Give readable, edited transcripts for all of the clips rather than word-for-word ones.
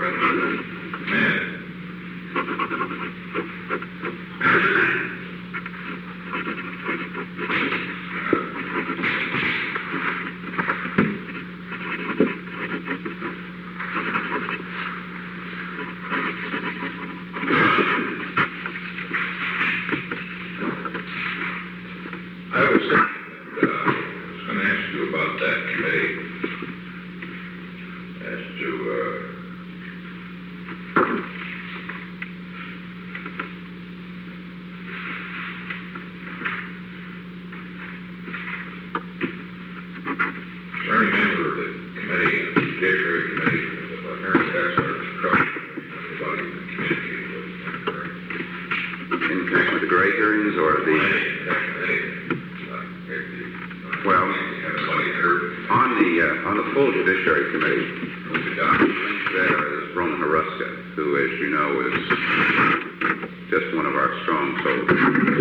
President. Man. I was going to ask you about that committee as to any member of the committee, the Judiciary Committee, the Aaron Taxpayers Trust, everybody can communicate with. In connection with the Gray hearings or the... Well, on the full Judiciary Committee, there is Roman Haruska, who, as you know, is just one of our strong soldiers.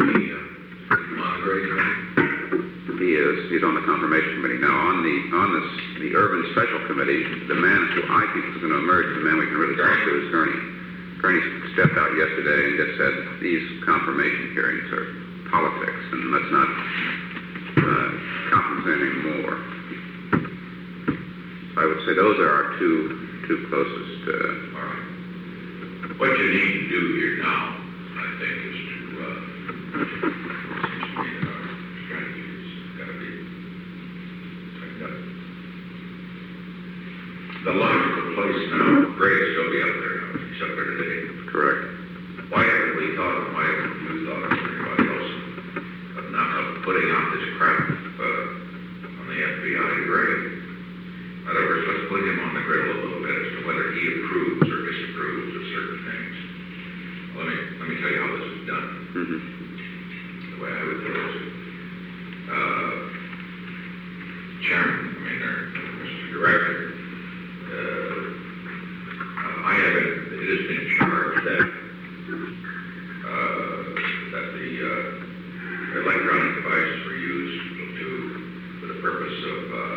He is. He's on the Confirmation Committee. Now, on the Urban Special Committee, the man who I think is going to emerge, the man we can really talk to is Gurney. Gurney stepped out yesterday and just said, these confirmation hearings are politics, and let's not compensate anymore. So I would say those are our two closest. All right. What you need to do here now, I think, is to seems to me that our strategy has got to be tightened up. The logical place now, Gray will still be up there now. He's up there today. Correct. Why haven't we thought of, why haven't you thought of anybody else of not putting out this crap on the FBI to Gray? In other words, let's put him on the grill a little bit as to whether he approves or disapproves of certain things. Let me tell you how this is done. Mm-hmm. The way I would do it. Chairman, Mr. Director, I have it has been charged that the electronic devices were used for the purpose of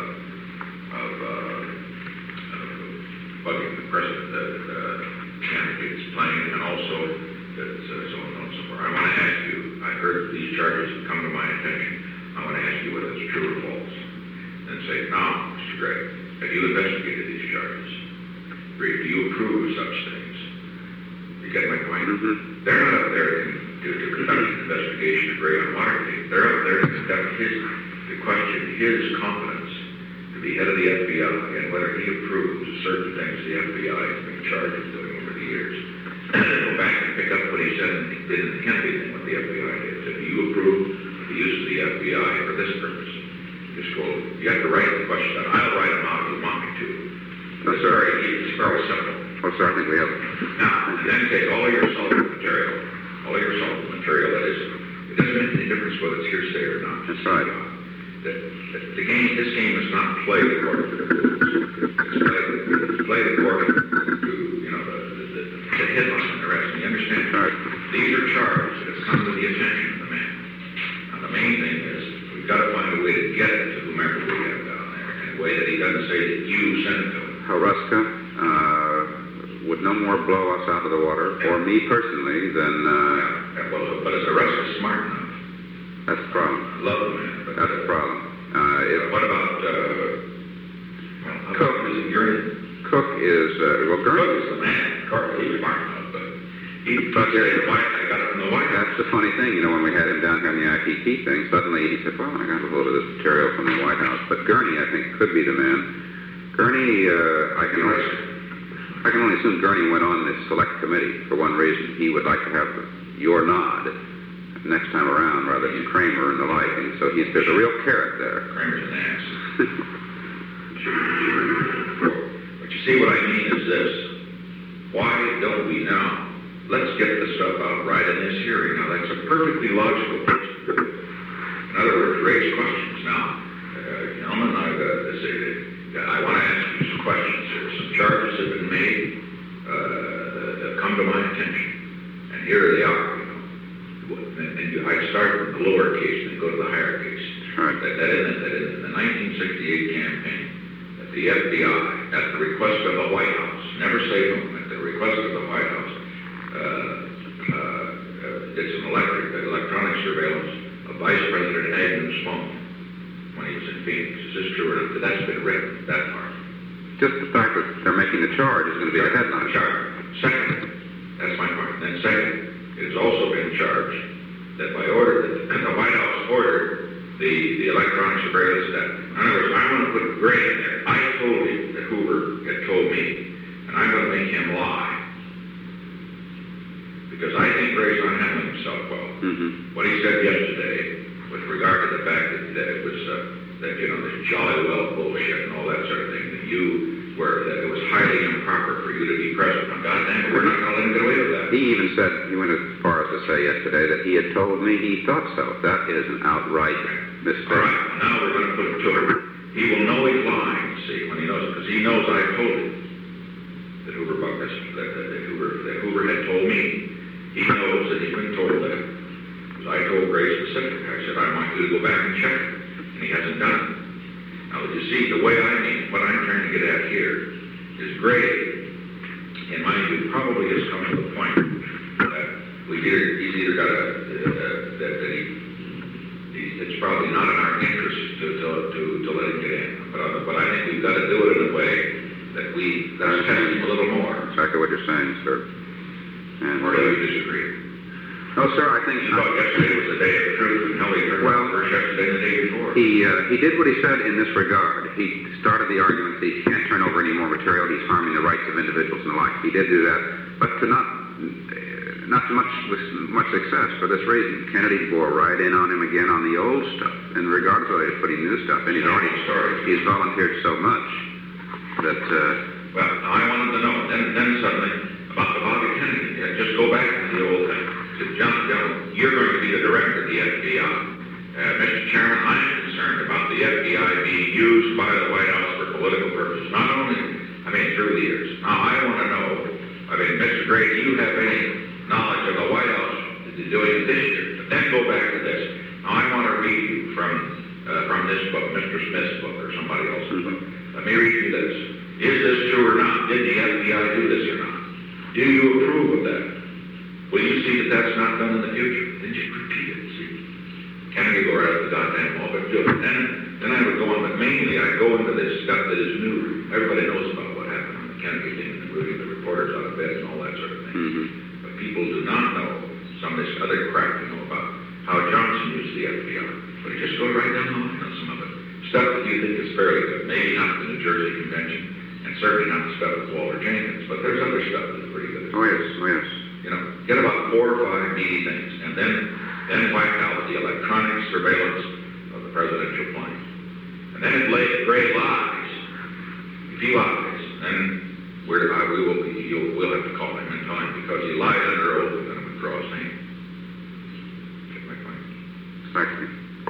bugging the president, candidates playing, and also that so on and so forth. I want to ask you, I heard these charges have come to my attention. I want to ask you whether it's true or false. And say, now, Mr. Gray, have you investigated these charges? Do you approve of such things? You get my point? Mm-hmm. They're not up there to conduct an investigation of Gray on Watergate. They're up there to conduct to question his competence to be head of the FBI and whether he approves of certain things the FBI has been charged with doing over the years. Go back and pick up what he said and he did in the Kennedy thing, what the FBI did. Said, do you approve of the use of the FBI for this purpose? Just go, you have to write the question down. I'll write them out if you want me to. It's very simple. Oh, sir, I think we have it. Now, then take all your assaultive material, that is, it doesn't make any difference whether it's hearsay or not. That's right. This game is not played according to the rules. It's played according to, the headline and the rest. You understand? Right. These are charges that have come to the attention of the man. Now, the main thing is, we've got to find a way to get it to whomever we have down there in a way that he doesn't say that you sent it to him. Haruska would no more blow us out of the water, or me personally, than... but is Haruska smart enough? That's the problem. I love the man. But that's the problem. What about Cook? Gurney? Cook is... Cook is the man. He's smart enough, but he got it from the White House. That's the funny thing, when we had him down here on the IPT thing, suddenly he said, well, I got a load of this material from the White House. But Gurney, I think, could be the man. Gurney, I can only assume Gurney went on this select committee for one reason. He would like to have your nod next time around rather than Kramer and the like. And so there's a real carrot there. Kramer's an ass. But you see, what I mean is this. Why don't we now? Let's get the stuff out right in this hearing. Now, that's a perfectly logical place to do it. In other words, raise questions. Now, gentlemen, I want to ask you some questions here. Some charges have been made that have come to my attention, and here they are. And I start with the lower case and go to the higher case. Right. That in the 1968 campaign, that the FBI, at the request of the White House, never say whom, at the request of the White House, did some electronic surveillance of Vice President Agnew's phone when he was in Phoenix. Is this true or not? That's been written, that part. Just the fact that they're making the charge is going to be a headline. Second, that's my part. Then second, it has also been charged that by order, that the White House ordered the electronic surveillance data. In other words, I want to put Gray in there. I told him that Hoover had told me, and I'm going to make him lie. Because I think Gray's not handling himself well. Mm-hmm. What he said yesterday, with regard to the fact that it was, that, you know, this jolly well bullshit and all that sort of thing, that it was highly improper for you to be present. Now, goddamn, we're not going to let him get away with that. He even said, he went as far as to say yesterday that he had told me he thought so. That is an outright mistake. All right, now we're going to put it to him. He will know he's lying, see, when he knows it, because he knows I told him that that Hoover had told me. He knows that he's been told that. Because I told Gray specifically, I said, I want you to go back and check it. And he hasn't done it. Now, you see, the way I mean, what I'm trying to get at here is Gray, in my view, probably has come to the point that he's either got it's probably not in our interest to let him get in. But I think we've got to do it in a way that let's test him a little more. Exactly what you're saying, sir. And Or do you disagree? no, sir, I think... You thought yesterday was the day of the truth, and Kelly turned out first yesterday and the day before. He did what he said in this regard. He started the argument that he can't turn over any more material. He's harming the rights of individuals and the like. He did do that, but not to much success for this reason. Kennedy bore right in on him again on the old stuff, in regards to putting new stuff in. He's volunteered so much that... Well, I wanted to know, then suddenly, about the Bobby Kennedy. Just go back to the old thing. Said, John, you're going to be the director of the FBI. Mr. Chairman, I'm concerned about the FBI being used by the White House for political purposes. Not only, through the years. Now, I want to know, Mr. Gray, do you have any knowledge of the White House doing it this year? But then go back to this. Now, I want to read you from this book, Mr. Smith's book, or somebody else's book. Let me read you this. Is this true or not? Did the FBI do this or not? Do you approve of that? Will you see that that's not done in the future? Then just repeat it, see? Kennedy go right up the goddamn wall, but do it. Then I would go on, but mainly I go into this stuff that is new. Everybody knows about what happened on the Kennedy thing, including the reporters out of bed and all that sort of thing. Mm-hmm. But people do not know some of this other crap, about how Johnson used the FBI. But he just goes right down the line on some of it. Stuff that you think is fairly good. Maybe not the New Jersey Convention, and certainly not the stuff with Walter Jenkins, but there's other stuff that's pretty good. Oh, yes, oh, yes. Get about 4 or 5 meaty things, and then wipe out the electronic surveillance of the presidential plane. And then if Gray lies, if he lies, then we'll have to call him and tell him, because he lied under oath, we're going to withdraw his name. Get my point? Exactly.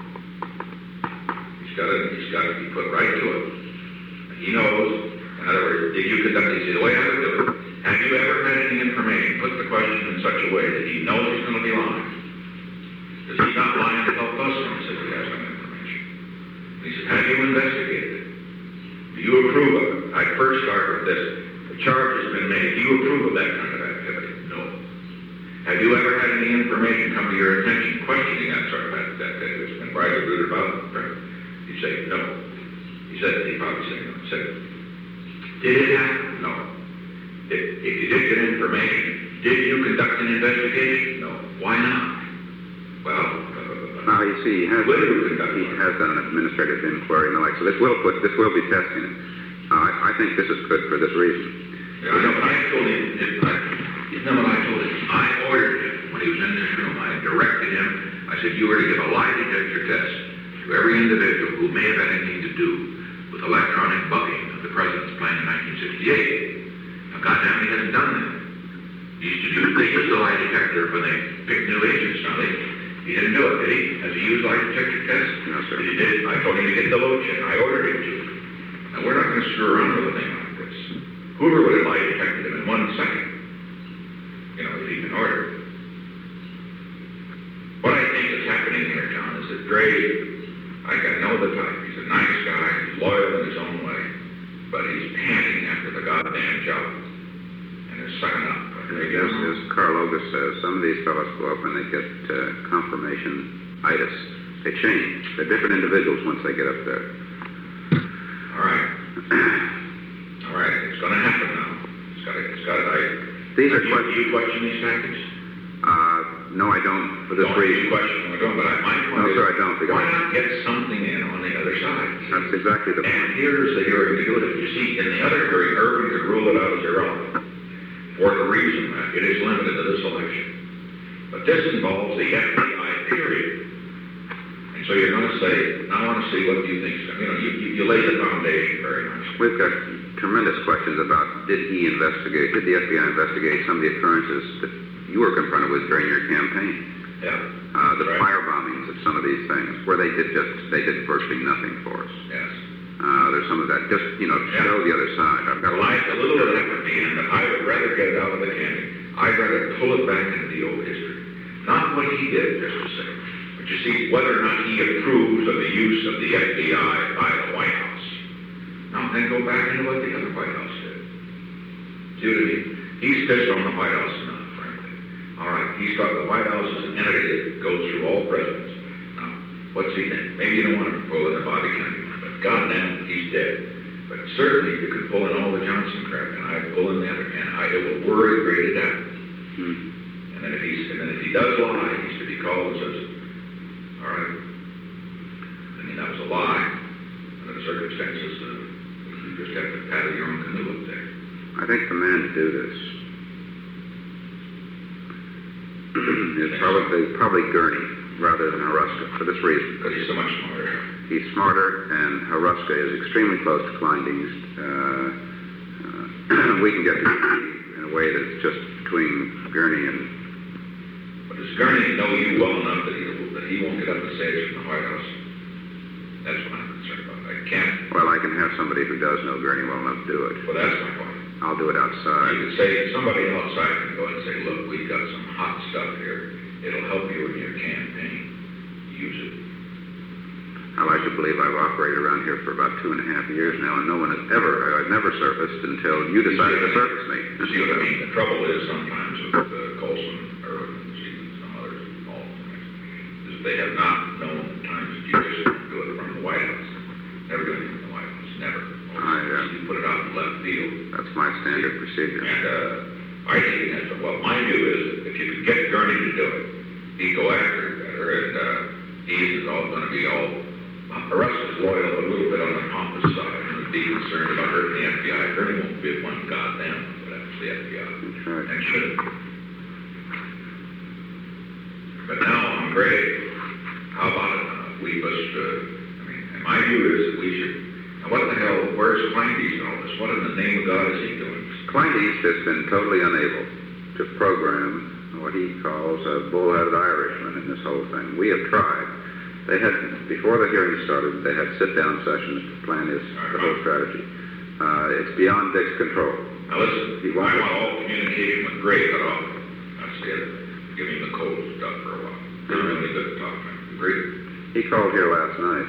He's got to be put right to it. And he knows, in other words, did you conduct the way I would do it? Have you ever had any information, put the question in such a way that he knows he's going to be lying? Because he's not lying to help us when he says he has some information. He says, have you investigated it? Do you approve of it? I first start with this. The charge has been made. Do you approve of that kind of activity? No. Have you ever had any information come to your attention questioning that sort of activity that's been widely rooted about? You say, no. He probably said no. He said, did it happen? No. If you did get information, did you conduct an investigation? No. Why not? Well, now you see, he has done an administrative inquiry and the like. So this will be testing it. I think this is good for this reason. Yeah, I know, but I told him, you know what I told him? I ordered him when he was in this room. I directed him. I said, you were to give a lie detector test to every individual who may have had anything to do with electronic bugging of the president's plane in 1968. Goddamn, he hasn't done that. They used the lie detector when they picked new agents. Now, he didn't do it, did he? Has he used lie detector tests? No, sir. He did. I told him to get the load check. I ordered him to. Now, we're not going to screw around with a thing like this. Hoover would have lie detected him in 1 second. If he'd been ordered. What I think is happening here, John, is that Gray, I know the type. He's a nice guy. He's loyal in his own way. But he's panting after the goddamn job. they're sucking up. As Carl Ogus says, some of these fellows go up and they get confirmation-itis. They change. They're different individuals once they get up there. All right. All right, it's going to happen now. These are do you question these tactics? No, I don't, for this Don't reason. you question them, but my point No, is, sir, I don't, because- why not get something in on the other side? That's exactly the And point. here's the hearing to do it. You see, in the other hearing, Irvin could rule it out as irrelevant for the reason that it is limited to this election. But this involves the FBI period. And so you're going to say, I want to see what you think. You lay the foundation very nicely. We've got tremendous questions about did the FBI investigate some of the occurrences that you were confronted with during your campaign? Yeah. The Right. fire bombings of some of these things, where they did virtually nothing for us. Yes. There's some of that, just, show the other side. I've got Like a little bit of empathy in but I would rather get it out of the canyon. I'd rather pull it back into the old history. Not what he did, just to say. But you see, whether or not he approves of the use of the FBI by the White House. Now, then go back into what the other White House did. See what I mean? He's pissed on the White House enough, frankly. All right, he's got the White House as an entity that goes through all presidents. Now, what's he think? Maybe you don't want to pull in the Bobby Kennedy, but goddamn, he's dead. But certainly you could pull in all the Johnson crap, and I'd pull in the other, and it will worry great to death. And then if he does lie, he's to be called and says, all right, that was a lie. Under the circumstances, you just have to paddle your own canoe up there. I think the man to do this is probably Gurney rather than Haruska for this reason. Because he's so much smarter. He's smarter, and Haruska is extremely close to Kleindienst. We can get to in a way that's just between Gurney and... But does Gurney know you well enough that he won't get up and say it's from the White House? That's what I'm concerned about. I can't. Well, I can have somebody who does know Gurney well enough to do it. Well, that's my point. I'll do it outside. You could say, somebody outside can go and say, look, we've got some hot stuff here. It'll help you in your campaign. Use it. I like to believe I've operated around here for about 2.5 years now, and no one has I've never surfaced until you decided to surface me. You see what I mean? The trouble is sometimes with Colson, Irwin, Stevens, some others, all is they have not known the times that you just do it from the White House. Never do anything from the White House. Never. You put it out in left field. That's my standard procedure. And I think that's well, my view is if you could get Gurney to do it, he'd go after it better, and he's all going to be all. Haruska's loyal a little bit on the pompous side and would be concerned about hurting the FBI. Gurney won't be one goddamn but that's the FBI. That's right. And shouldn't. But now I'm great. How about it? We must, and my view is that we should, now what the hell, where's Kleindienst and all this? What in the name of God is he doing? Kleindienst has been totally unable to program what he calls a bull-headed Irishman in this whole thing. We have tried. They had, before the hearing started, they had sit-down sessions to plan the whole strategy. It's beyond Dick's control. Now listen, I want all communication with Gray cut off. That's the other thing. Give him the cold stuff for a while. They're really good at talking. Agree? He called here last night.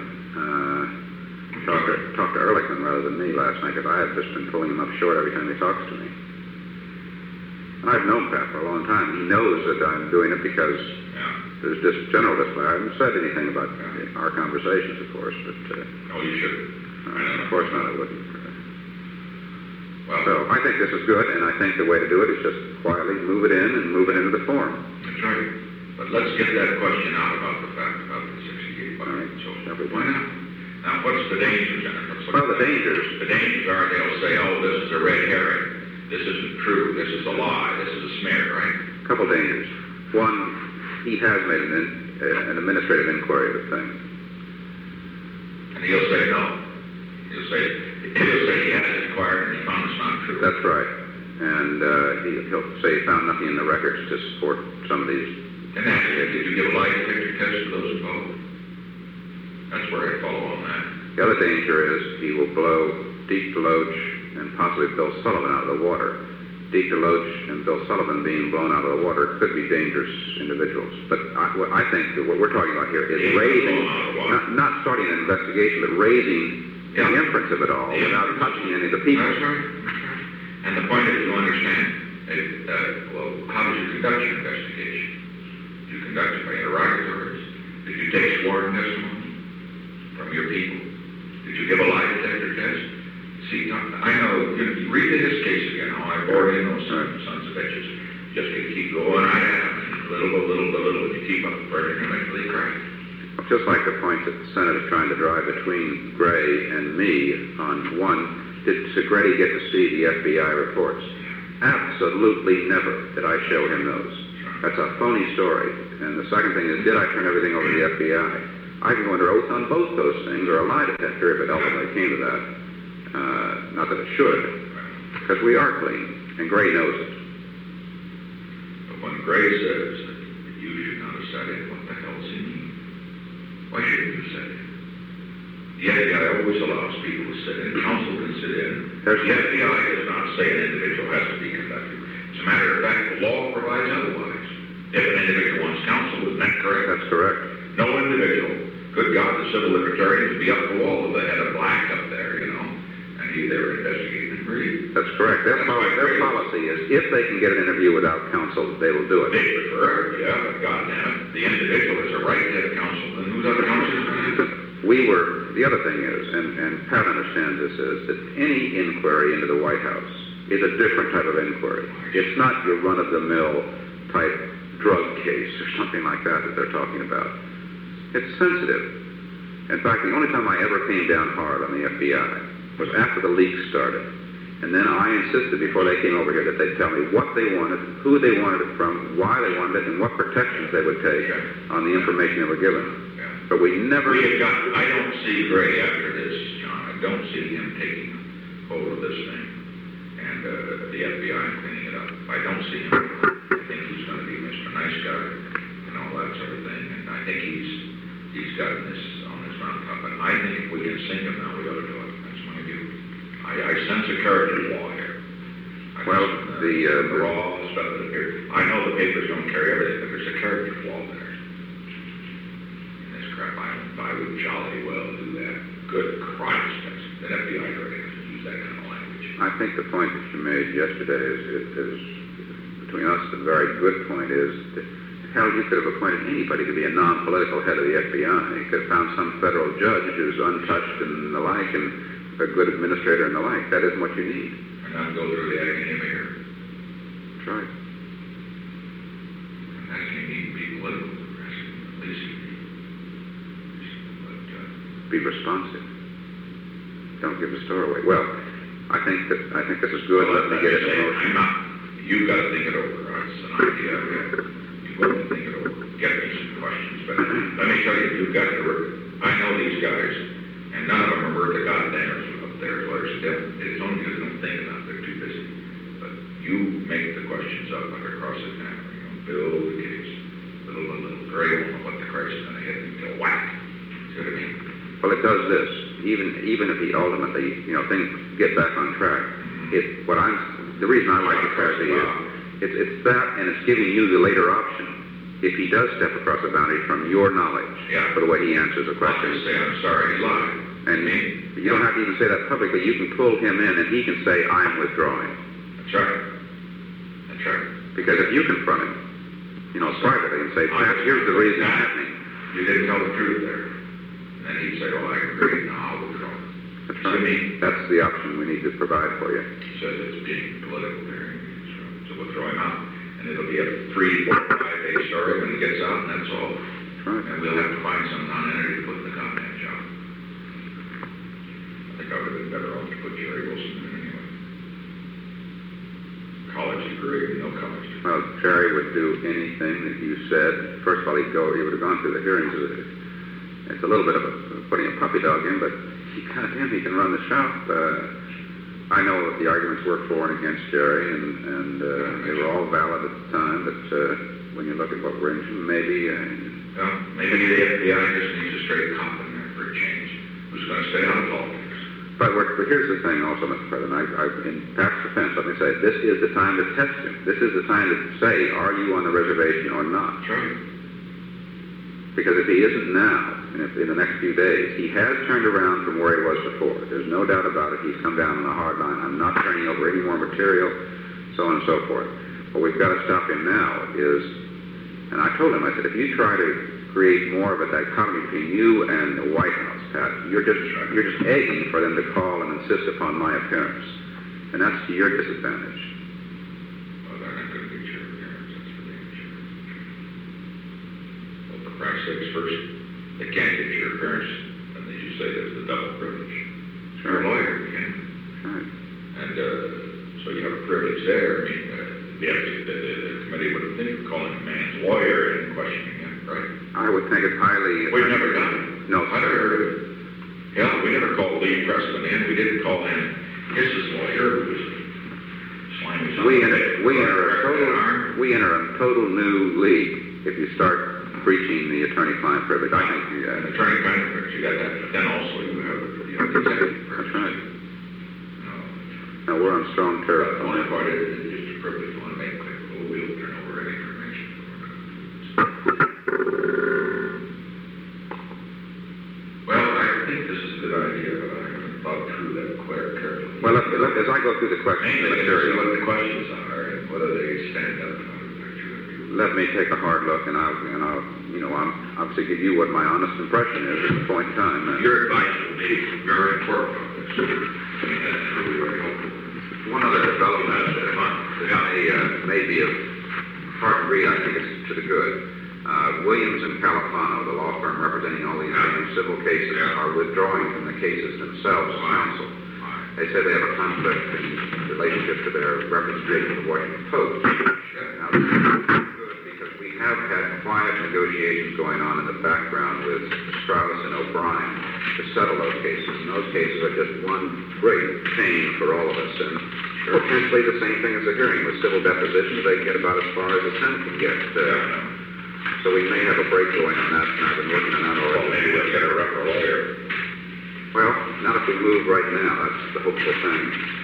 Talked to Ehrlichman rather than me last night, because I have just been pulling him up short every time he talks to me. And I've known Pat for a long time. He knows that I'm doing it because there's just general display. I haven't said anything about our conversations, of course, but... No, you shouldn't. Of course not, I wouldn't. Well, So I think this is good, and I think the way to do it is just quietly move it in and move it into the forum. that's right. But let's get that question out about the fact about the 68 All right. so Shall we? why not? Now, what's the dangers in it? Well, the dangers... The dangers are they'll say, oh, this is a red herring. This isn't true. This is a lie. This is a smear, right? A couple dangers. One, he has made an administrative inquiry of the thing. And he'll say no. He'll say he has inquired and he found it's not true. That's right. And he'll say he found nothing in the records to support some of these. And did you give a lie detector test to those involved? That's where I follow on that. The other danger is he will blow Deke DeLoach and possibly Bill Sullivan out of the water. Deke DeLoach and Bill Sullivan being blown out of the water could be dangerous individuals. But I think that what we're talking about here is raising, not starting an investigation, but raising the inference of it all without touching any of the people. That's right. And the point is, you understand, Well, how did you conduct your investigation? Did you conduct it by interrogatories? Did you take sworn testimony from your people? Did you give a lie detector test? See, I know, you read his case again, how I bored in those sons of bitches. Just to keep going right at them, and little by little, you keep up burning them until they crack. Just like the point that the Senate is trying to drive between Gray and me on one, did Segretti get to see the FBI reports? Absolutely never did I show him those. That's a phony story. And the second thing is, did I turn everything over to the FBI? I can go under oath on both those things, or a lie detector if it ultimately came to that. Not that it should, because we are clean, and Gray knows it. But when Gray says that you should not have said it, what the hell does he mean? Why shouldn't you say it? The FBI always allows people to sit in. Counsel can sit in. The FBI does not say an individual has to be conducted. As a matter of fact, the law provides otherwise. If an individual wants counsel, isn't that correct? That's correct. No individual. Good God, the civil libertarians would be up the wall if they had a black up there, you know, and they were investigating and breed. That's correct. Their policy is, if they can get an interview without counsel, they will do it. They prefer, yeah, but goddamn it, the individual has a right to have counsel, and whose other counsel is The other thing is, and Pat understands this, is that any inquiry into the White House is a different type of inquiry. It's not your run-of-the-mill type drug case or something like that they're talking about. It's sensitive. In fact, the only time I ever came down hard on the FBI was after the leaks started. And then I insisted before they came over here that they'd tell me what they wanted, who they wanted it from, why they wanted it, and what protections they would take on the information they were given. But we never... I don't see Gray after this, John. I don't see him taking hold of this thing and the FBI cleaning it up. I don't see him. I think he's going to be Mr. Nice Guy and all that sort of thing. And I think he's gotten this on his mountaintop. And I think if we can sink him now, we ought to do it. That's my view. I sense a character flaw here. The raw stuff that appears. I know the papers don't carry everything, but there's a character flaw there. I would jolly well do that. Good Christ, that FBI already doesn't use that kind of language. I think the point that you made yesterday is between us, the very good point is that, hell, you could have appointed anybody to be a non-political head of the FBI. You could have found some federal judge who's untouched and the like, and a good administrator and the like. That isn't what you need. And not go through the academia here. That's right. And that can even be political, at least. Be responsive. Don't give the store away. Well, I think this is good. Let me get it in motion. You've got to think it over. It's an idea. You've got to think it over. Get me some questions. But let me tell you, you've got to work. I know these guys, and none of them are worth a goddamn up there. It's only because they don't think enough. They're too busy. But you make the questions up like across the town. You know, build the case. Little Gray won't know what the Christ is going to hit until whack. See what I mean? Well, it does this. Even if he ultimately, things get back on track. The reason I like the clarity is it's that, and it's giving you the later option. If he does step across the boundary from your knowledge, for the way he answers a question, I'll just say, I'm sorry, he lied. And you don't have to even say that publicly. You can pull him in, and he can say, I'm withdrawing. That's right. That's right. Because if you confront him, privately and say, Pat, here's the reason it's happening. You didn't tell the truth there. And he'd say, I agree, now I'll withdraw. That's right. That's the option we need to provide for you. He says it's being political there, so withdraw him out. And it'll be a 3, 4, 5-day story when he gets out, and that's all. That's right. And we'll have to find some non-entity to put in the goddamn job. I think I would have been better off to put Jerry Wilson in anyway. College degree, no college degree. Well, Jerry would do anything that you said. First of all, he would have gone through the hearings. It's a little bit of putting a puppy dog in, but goddamn, he can run the shop. I know that the arguments were for and against Jerry, and they were all valid at the time, but when you look at what we're into, maybe the FBI just needs a straight cop in there for a change, who's going to stay out of politics. But here's the thing also, Mr. President, in Pat's defense, let me say, this is the time to test him. This is the time to say, are you on the reservation or not? That's right. Because if he isn't now, and if in the next few days, he has turned around from where he was before. There's no doubt about it. He's come down on a hard line. I'm not turning over any more material. so on and so forth. What we've got to stop him now is, and I told him, I said, if you try to create more of a dichotomy between you and the White House, Pat, you're just egging for them to call and insist upon my appearance. And that's to your disadvantage. Well, they're not going to get your appearance, that's for damn sure. Well, for Christ's sakes, first, they can't get your appearance, and as you say, there's the double privilege. You're a lawyer, you can. Right. And so you have a privilege there. I mean, the committee would have think of calling a man's lawyer and questioning him, right? I would think it's highly... We've never done it. No, I never heard of it. Yeah, we never called Lee Preston in. We didn't call in his lawyer, who was slimy. We enter a total new league if you start breaching the attorney-client privilege. I think you An attorney-client privilege, you got that. But then also you have the executive privilege. That's right. No. Now, we're on strong The territory. only part is just a privilege. You want to make clear. Well, we'll turn over any information. Well, I think this is a good idea, but I haven't thought through that quite carefully. Well, as I go through the question Mainly to see material, what the questions are and whether they stand up to let me take a hard look, and I'll, I'm obviously give you what my honest impression is at this point in time. Your advice will be very important on this. I mean, that's really very helpful. One other development that may be of hard to read, I think it's to the good. Williams and Califano, the law firm representing all these civil cases, are withdrawing from the cases themselves as counsel. They say they have a conflict in relationship to their representation of the Washington Post. Now, this is good because we have had quiet negotiations going on in the background with Strauss and O'Brien to settle those cases. And those cases are just one great pain for all of us. And potentially the same thing as a hearing. With civil depositions, they get about as far as the Senate can get. So we may have a break going on that, and I've been working on that already. Well, maybe we'll get a referee lawyer. Well, not if we move right now. That's the hopeful thing.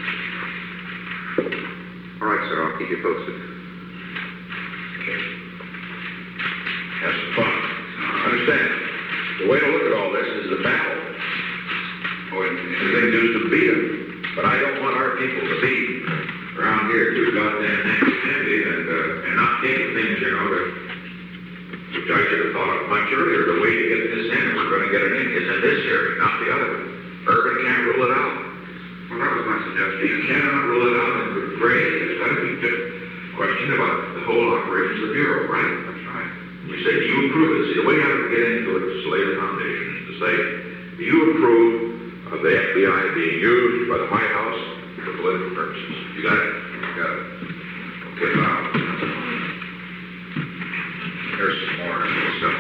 All right, sir. I'll keep you posted. Okay. Have some fun. Understand, the way to look at all this is the battle. And the thing to do is to beat them. But I don't want our people to be around here too goddamn handy and not taking things, which I should have thought of much earlier. The way to get this in, if we're going to get it in, is in this area, not the other one. Urban can't rule it out. Well, that was my suggestion. You cannot rule it out, and Gray has got to be questioned about the whole operations of the Bureau, right? That's right. You say, do you approve this? See, the way how to get into it to slay the foundation is to say, do you approve of the FBI being used by the White House for political purposes? You got it? You got it. Okay, now. There's some more stuff.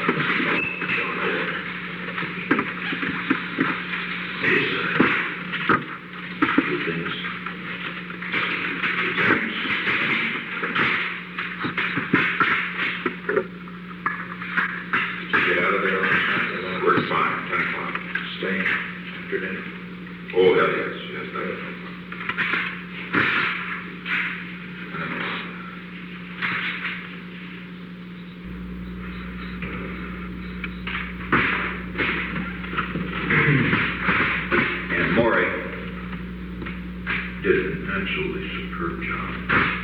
These two things. Did you get out of there last night? Worked fine, 10 o'clock. Staying after dinner? Oh, hell yes. Yes, that is. And Maury did an absolutely superb job.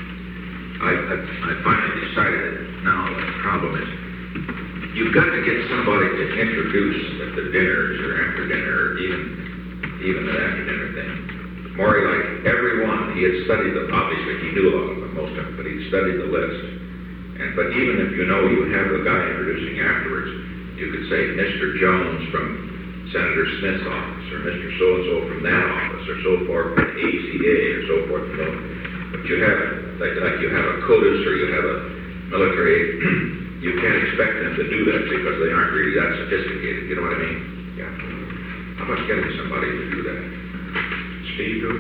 I finally decided that now the problem is you've got to get somebody to introduce at the dinners or after dinner, or even the after dinner thing. Maury, like everyone, he had studied them. Obviously, he knew a lot of them, most of them, but he studied the list. But even if you have the guy introducing afterwards, you could say Mr. Jones from Senator Smith's office, or Mr. So-and-so from that office, or so forth from the ACA, or so forth from those. But you have, like you have a CODIS or you have a military, you can't expect them to do that because they aren't really that sophisticated. You know what I mean? Yeah. How about getting somebody to do that? Steve, do it?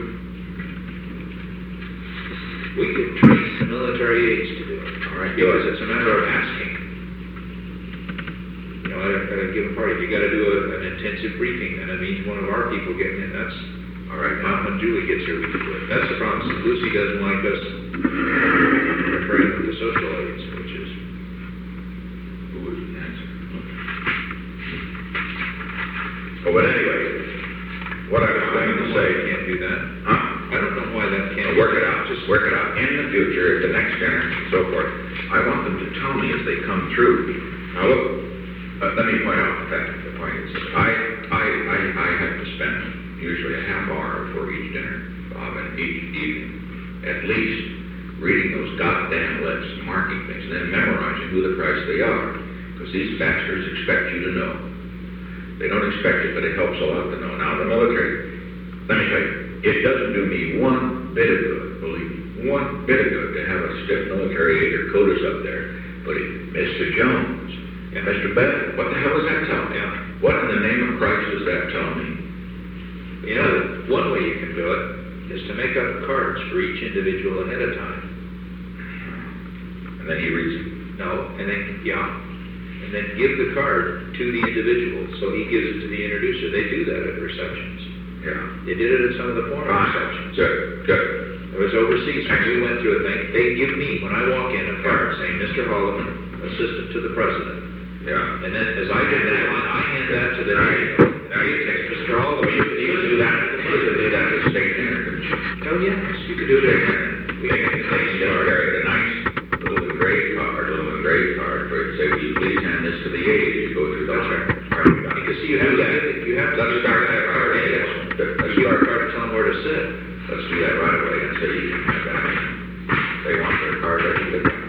We could train the military aides to do it, all right? Because it's a matter of asking. At a given party, if you got to do an intensive briefing, and it means one of our people getting in. That's all right. Not when Julie gets here, we can do it. That's the problem. Lucy doesn't like us referring to the social aides, which is Who was next? Oh, but anyway, what I was going to say, can't do that. huh? I don't know why that can't Work it out. Just work it out. In the future, at the next dinner, and so forth, I want them to tell me as they come through. Now look, let me point out the point is, I have to spend usually a half hour before each dinner, and each evening, at least, reading those goddamn lists, marking things, and then memorizing who the Christ they are. Because these bastards expect you to know. They don't expect it, but it helps a lot to know. Now, the military, let me tell you, it doesn't do me one bit of good, believe me, one bit of good to have a stiff military aide or CODIS up there. But Mr. Jones and Mr. Bennett, what the hell does that tell me? What in the name of Christ does that tell me? You know, one way you can do it is to make up cards for each individual ahead of time. And then he reads it. No, and then give the card to the individual, so he gives it to the introducer. They do that at receptions. Yeah. They did it at some of the foreign receptions. Good. I was overseas when we went through a thing. They give me, when I walk in, a card saying, Mr. Holloman, Assistant to the President. Yeah. And then as I did that, I hand that to the Now you take Mr. Holloman. You could do that. You could do that at the state dinner, couldn't you? Oh, yes, you could do that. We can carry the nice little engraved card for it. Say, will you please hand this to the aide as you go through the line. Because you have that. You have to Let's start that right away. yes. Let's You are card to tell them where to sit. Let's do that right away and say you can have that. They want their card, they can get that.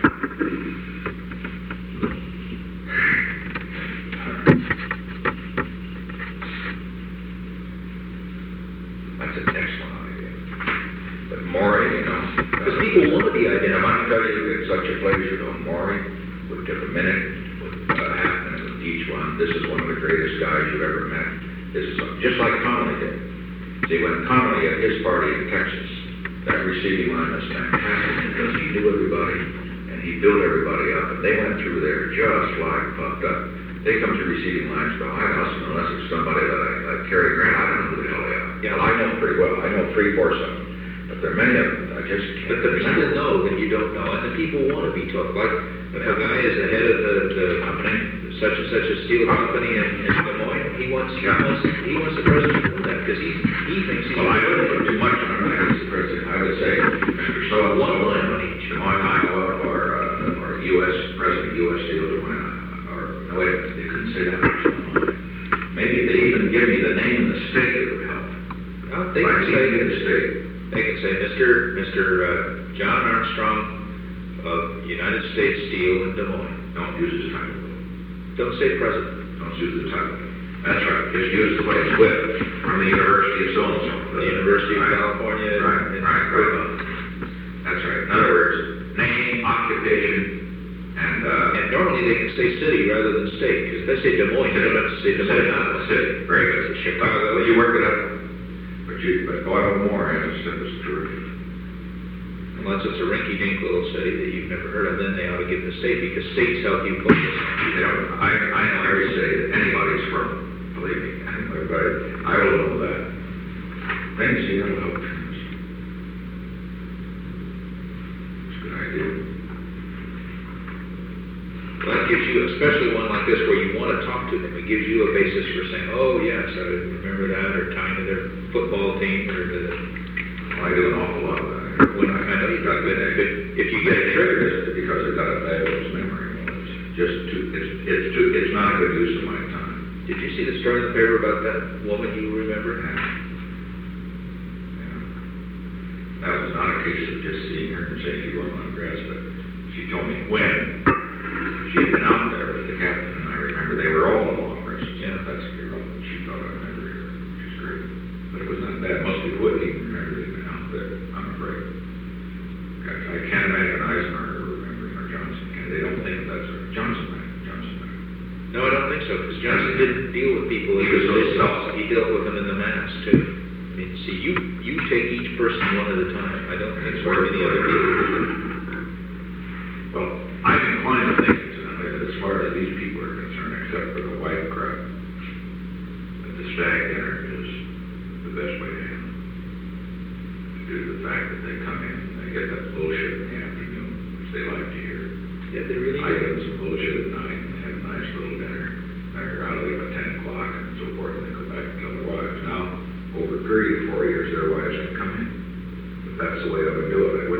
That's an excellent idea. But Maury, you know. Because people want to be And I identified. want to tell you, it's such a pleasure to know Maury. We took a minute, half a minute with each one. This is one of the greatest guys you've ever met. This is just like Connolly did. See, when Connolly had his party in Texas, that receiving line was fantastic because he knew everybody and he built everybody up. And they went through there just like fucked up. They come to receiving lines to the White House, and unless it's somebody like Cary Grant, I don't know who the hell they are. Yeah, I know them pretty well. I know 3/4 of them. But there are many of them that I just But can't the people remember. know that you don't know, and the people want to be told. Like, if a guy is the head of the company, such and such a steel company in Des Moines, he wants the president to know that, because he thinks he's... Well, I wouldn't put too much on him as the president. I would say, Mr. So-and-so, One line on each. Des Moines, Iowa, or U.S. President, U.S. Steel, Des Moines, or, no, wait, they couldn't say that. Maybe they even give me the name of the state that would help. Well, they Like, can you say, get the state. they can say, Mr. John Armstrong of United States Steel in Des Moines. Don't use his title. Don't say president. Don't use the title. That's right. Just use the place with, from the University of so-and-so. The University of Right. California. Right. That's right. In other words, name, occupation, and, And normally they can say city rather than state, because if they say Des Moines, they don't have to say Des Moines. Not city. Very good. Chicago. You work it up. But Boyle Moore has said this terrific. Unless it's a rinky-dink little city that you've never heard of, then they ought to give the state, because states help you focus. You know, I know every city that anybody's from, believe me, anybody, but I will know that. Things you don't know. It's a good idea. Well, that gives you, especially one like this where you want to talk to them, it gives you a basis for saying, oh, yes, I remember that, or tying to their football team, or the... I do an awful lot of that. When I know you got good, but if you get it triggered, Because I've got a fabulous memory. It's not a good use of my time. did you see the story in the paper about that woman you remember? Yeah. That was not a case of just seeing her and saying she wasn't on grass, but she told me when she had been out there with the captain, and I remember they were all along races. Yeah, that's a girl. She thought I remember her. She's great. But it was not bad. Most people wouldn't even remember they'd been out there, I'm afraid. I can't imagine Eisenhower remembering or Johnson. They don't think that's a Johnson man. No, I don't think so, because Johnson didn't deal with people. He was so business. self- He dealt with them in the mass, too. I mean, see, you take each person one at a time. I don't think very many other people do. Well, I'm inclined to think, incidentally, that as far as these people are concerned, except for the white crowd, that the stag dinner is the best way to handle it. Due to the fact that they come in and they get that bullshit in the afternoon, which they like to hear. Yeah, they really I do. get them some bullshit at night and have a nice little dinner. They're out of leave at 10 o'clock and so forth, and they go back and tell their wives. Now, over a period of 4 years, their wives have come in. But that's the way I would do it. I wouldn't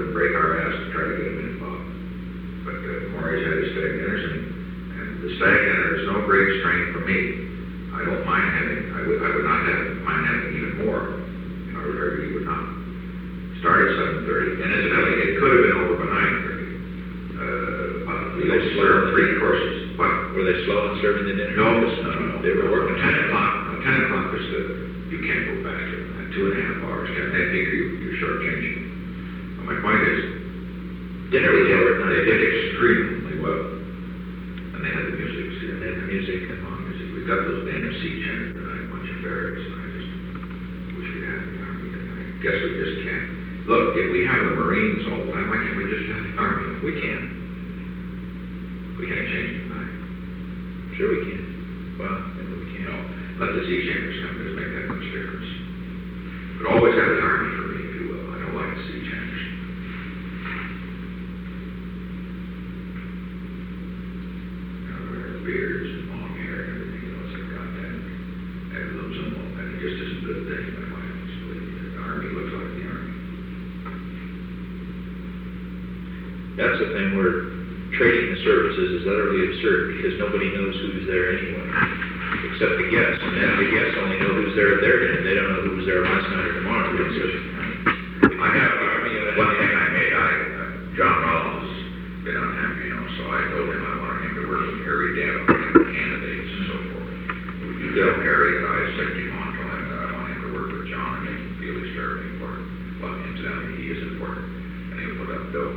and break our ass to try to get them in, Bob. But Maury's had his stag dinners, and the stag dinner is no great strain for me. I don't mind having, I would not mind having even more. I really would not. Start at 7:30, and incidentally, it could have been over by 9:30. We also served 3 courses. What? Were they slow on serving the dinner? No. They were working 10 o'clock. 10 o'clock is you can't go back to 2.5 hours. They figure you're shortchanging. My point is, Dinner was over at they 9:30. did extremely well. And they had the music. See, And then the music. and long music. We got those band of sea chants that I bunch of barracks, and I just wish we had the Army. I guess we just can't. Look, if we have the Marines all the time, why can't we just have the Army? We can. We can't change it tonight. Sure we can. Well, maybe we can. You know, let the sea chambers come, doesn't make that much difference. But always have the Army for me, if you will. I don't like the sea chambers. You know, their beards and long hair and everything else, they've got that. That lives in them, and it just isn't a good thing, in my honest belief. The Army looks like the Army. That's the thing where trading the services is utterly absurd because nobody knows who's there anyway, except the guests. And then the guests only know who's there at their dinner. They don't know who was there last night or tomorrow. So, I have, one thing I made, John Rollins been unhappy, you know, so I told him I wanted him to work with Harry Dale, candidates and so forth. You tell Harry that I sent him on to him that I want him to work with John and make him feel he's very important. Well, incidentally, he is important, and he'll put up dough.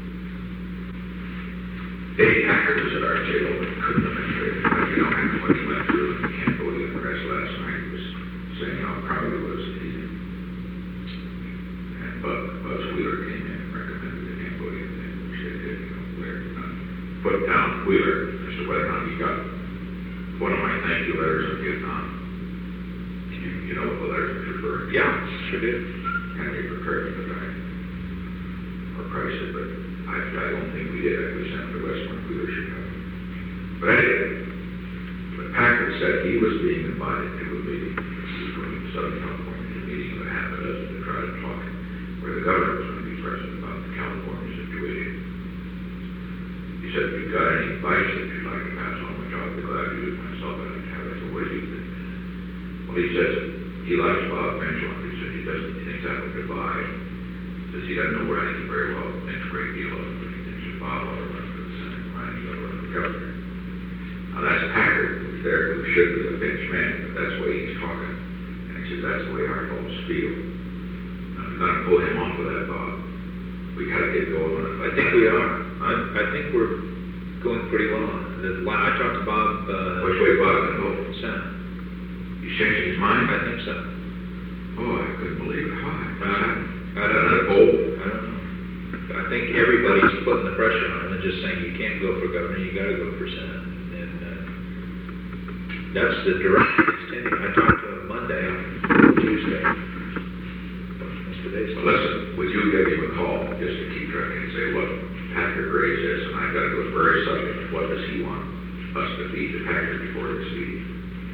Dave Packard was at our table and couldn't have been great. You know, after what he went through in Cambodia and the rest last night, he was saying how proud he was that he did. And Buzz Wheeler came in and recommended the Cambodia thing, which they did, you know, Blair did not put down Wheeler as to whether or not he got one of my thank you letters in Vietnam. You know what the letters refer to? yeah, sure did. And they prepared me to die. Or priced it, but I don't think we did. We sent to Westmont Wheeler Chicago. But anyway, but Packard said he was being invited to a meeting. He was going to Southern California, a meeting of a half a dozen to try to talk, where the governor was going to be present about the California situation. He said, if you've got any advice that you'd like to pass on, which I'll be glad to do myself, I'd like to have it. So what do you think? Well, he says he likes Bob Mitchell. He said he doesn't think that would goodbye. Says he doesn't know where I can very well think a great deal of it, but he thinks that Bob ought to run for the Senate, Ryan ought to run for governor. Now that's Packard, who's there, who should be a pinch man, but that's the way he's talking. And he says that's the way our folks feel. Now we've got to pull him off of that, Bob. We got to get going on it. I think we are. I think we're going pretty well on it. I talked to Bob. Which way Bob can go? Senate. He's changing his mind? I think so. Oh, I couldn't believe it. How? I don't know. I don't know. I think everybody's putting the pressure on him and just saying you can't go for governor, you got to go for Senate. And that's the direction he's tending. I talked to him Monday, Tuesday. What's today's? Listen, would you give him a call just to keep track and say, look, Packard raised this, and I've got to go very subject. What does he want us to feed to Packard before this meeting?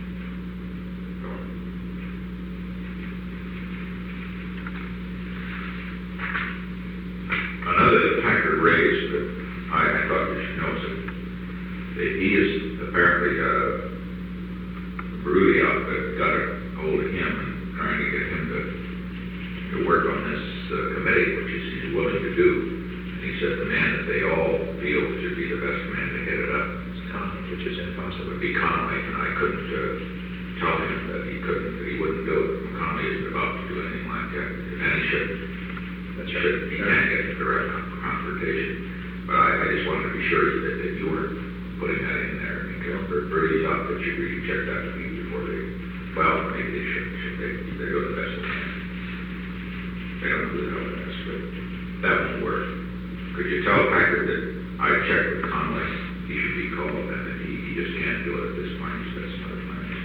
Another that Packard raised that I thought you should know is that he is apparently Rudy outfit got a hold of him and trying to get him to work on this committee, which he's willing to do. And he said the man that they all feel should be the best man to head it up. It's Conley, which is impossible. It would be Conley, and I couldn't tell him that he couldn't, that he wouldn't do it. Conley isn't about to do anything like that, and he shouldn't. That's He right. He can't get into direct confrontation. But I just wanted to be sure that you weren't putting that in there. I mean, Birdie's outfit should really check that to me before they, well, maybe they shouldn't. They do the best they can. They don't do the best, but that won't work. Could you tell Packard that I checked with Conley, he should be called, and that he just can't do it at this point. He's got some other plans.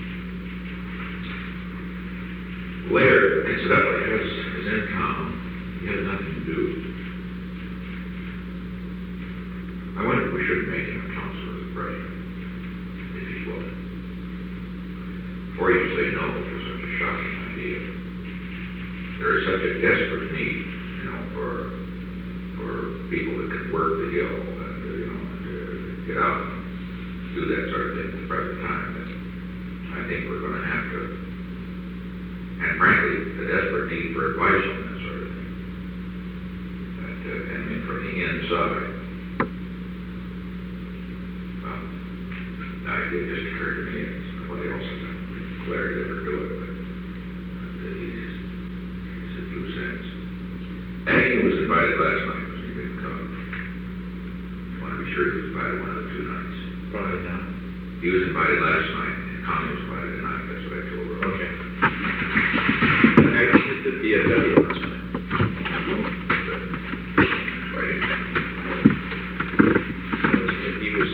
Laird, incidentally, is in town. He has nothing to do. I wonder if we should make him a counselor of the president, if he's willing. Before you say no for such a shocking idea. There is such a desperate need, you know, for people that can work the hill and, and get out and do that sort of thing at the present time. And I think we're going to have to, and frankly, a desperate need for advice on that sort of thing. And from the inside. It just occurred to me, and somebody else has declared it or do it, but he's at loose ends. And he was invited last night, so he didn't come. I want to be sure he was invited one of the 2 nights. Probably not. He was invited last night, and Connie was invited tonight, that's what I told her. Okay. I think it's the DFW last night. He was,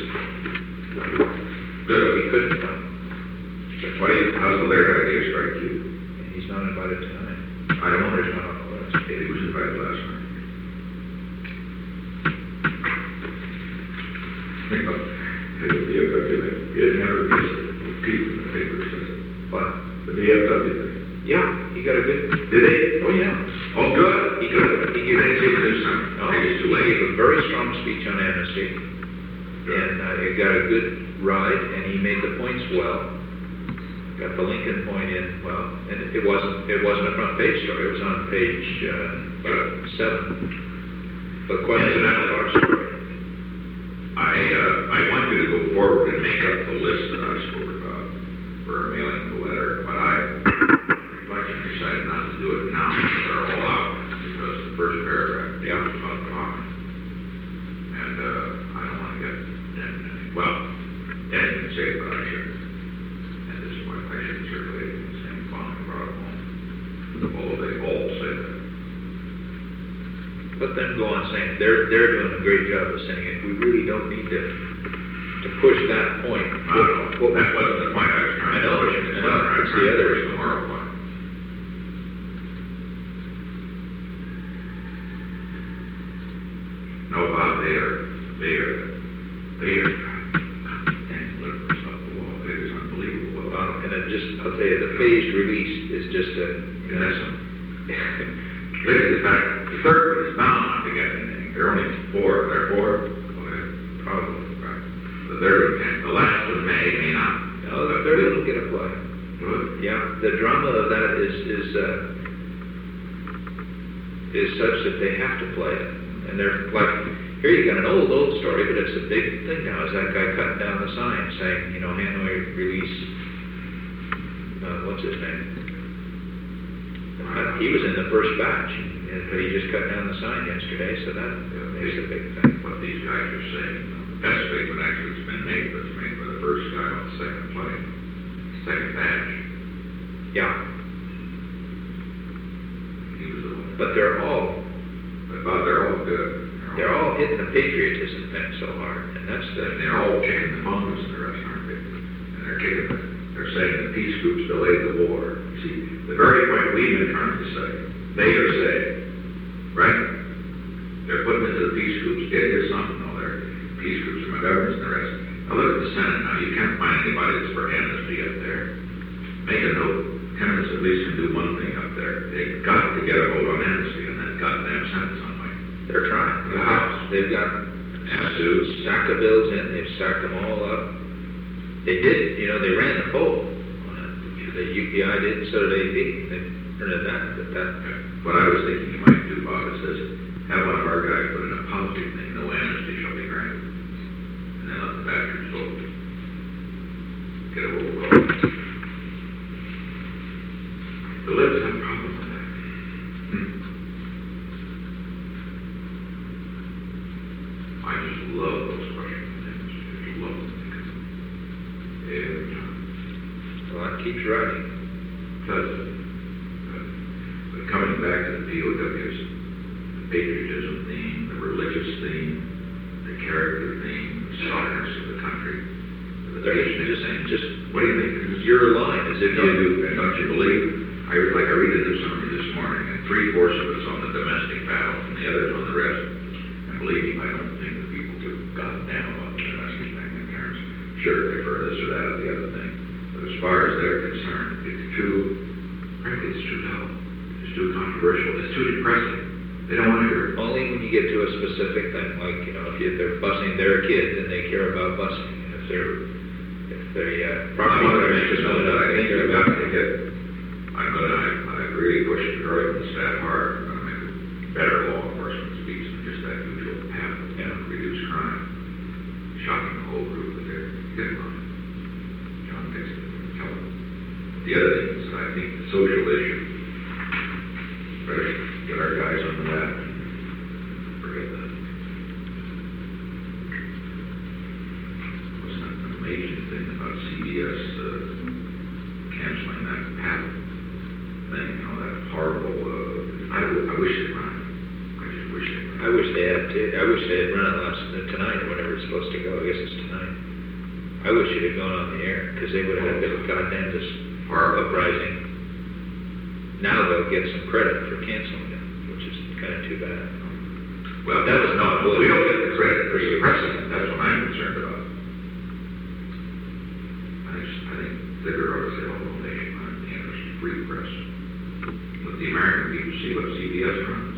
he couldn't come. How's the Laird idea strike you? And he's not invited tonight. I don't know. He's not on the list. He was invited last night. The DFW, it never gets repeated in the paper, says it. But, The DFW thing. yeah, he got a good, Did they? oh yeah. Oh, good. He gave They didn't do something. No, Maybe it's too he gave late. a very strong speech on amnesty, and it got a good ride, and he made the points well. Got the Lincoln point in well, and it wasn't a front page story. It was on page 7. But quite an our story. I want you to go forward and make up the list that I spoke about for mailing the letter, but I decided not to do it now. They're all out because the first paragraph is about common. And I don't want to get well, Ed can say it, but I shouldn't. At this point, I shouldn't circulate in the same font and brought it home. Although they all say that. Let them go on saying they're doing a great job of saying it. We really don't need to push that point. Well, that wasn't the point I was trying to push in this letter. I was It's the trying to other push the moral point. No, Bob, they are, and liberals up the wall. It is unbelievable. And it I'll tell you, the phased release is just a, In fact, the third one is bound not to get anything. There are only 4. There are 4. Okay, probably, right. The third one, the last one may not. no, the third one will get applied. Good. Yeah, the drama of that is such that they have to play it. And they're like, here you got an old story, but it's a big thing now. Is that guy cutting down the sign saying, Hanoi release, what's his name? He was in the first batch, but he just cut down the sign yesterday, so that makes a big thing. What these guys are saying, the best statement actually that's been made was made by the first guy on the second plane, second batch. Yeah, He was the one. but they're all They're all good. They're all hitting the patriotism thing so hard, and that's And the, they're all kicking the fungus and the rest, aren't they? And they're kicking it. They're saying the peace groups delayed the war. See, the very point we've been trying to say, they are saying, right? They're putting it to the peace groups, get here something, no, they're peace groups and my governments and the rest. Now look at the Senate now, you can't find anybody that's for amnesty up there. Make a note, Democrats at least can do one thing up there. They've got to get a vote on amnesty in that goddamn Senate some way. they're trying. The House. They've got Absolutely. a stack of bills in, they've stacked them all up. They did, they ran the poll on it. The UPI did, so did AP. They printed that, but that, What I was thinking you might do, Bob, is this, have one of our guys put in a policy thing, no amnesty shall be granted. And then let the bastards vote. Get a roll call. The libs have a problem with that. I just love those questions. I just love them. Every time. well, that keeps riding. Does it? But coming back to the POWs, the patriotism theme, the religious theme, the character theme, the sovereignty of the country, the nation is saying, just, what do you think? It's your line, as if you do. And don't you believe? I read the news summary this morning, and 3/4 of it's on the domestic battle, and the others on the rest. And believe me, I don't think the people give a goddamn about the domestic thing in terms. Sure, they prefer this or that or the other thing, but as far as they're concerned, it's too, frankly, it's too dull. It's too controversial. It's too depressing. They don't want to hear it. Only when you get to a specific thing, like, you know, if they're busing their kid, then they care about busing. If the property I want to owner make is sure not that I up, they think care they've about got to get, I agree, push the drug and staff hard, I'm gonna make it better law enforcement speaks than just that usual path, Yeah. reduce crime. Shocking the whole group that they're getting on. John Dixon, Kelly. The other thing is, I think the social issue, better get our guys on that, forget that. Wasn't an amazing thing about CBS canceling that PAP thing, you know, that horrible, I wish they'd run it. I just wish they'd run it. I wish they had to. I wish they had run it tonight, or whenever it's supposed to go. I guess it's tonight. I wish it had gone on the air, because they would have had the goddamnedest uprising. Now they'll get some credit for canceling it, which is kind of too bad. Well, That was not we political. don't get the credit for suppressing it, that's what I'm concerned about. I think Digger ought to say, oh, no, they should not, you know, it's free press. Let the American people see what CBS runs.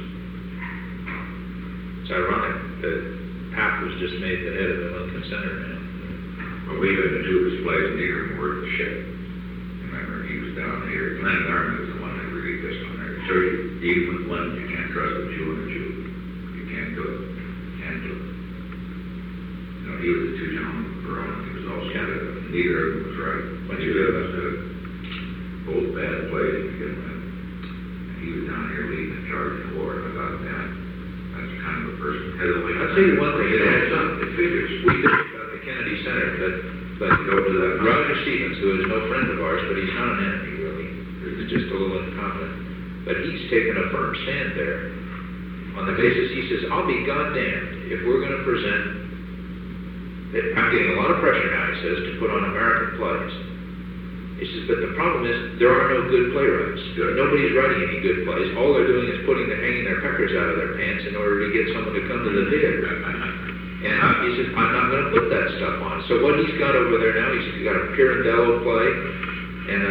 It's ironic that Pap was just made the head of the Lincoln Center now. But we've been to two of his plays, neither of them worth a shit. Remember, he was down here, Glenn Garman was the one that really pissed on there. So even with Glenn, you can't trust a Jew and a Jew. You can't do it. Can't do it. You know, he was the two gentlemen of Verona, he was also, neither of them was right. Neither of us did. Both bad plays to begin with. And he was down here leading the charge in the war, and I thought, man, that's kind of a person head of the way. I'll tell you one thing, It adds up, it figures. We did about the Kennedy Center, but Go to that. Roger Stevens, who is no friend of ours, but he's not an enemy really, he's just a little incompetent, but he's taken a firm stand there on the basis, he says, I'll be goddamned if we're going to present, I'm getting a lot of pressure now, he says, to put on American plays. He says, but the problem is, there are no good playwrights. Nobody's writing any good plays. All they're doing is hanging their peckers out of their pants in order to get someone to come to the theater. And he said, I'm not going to put that stuff on. So what he's got over there now, he's got a Pirandello play and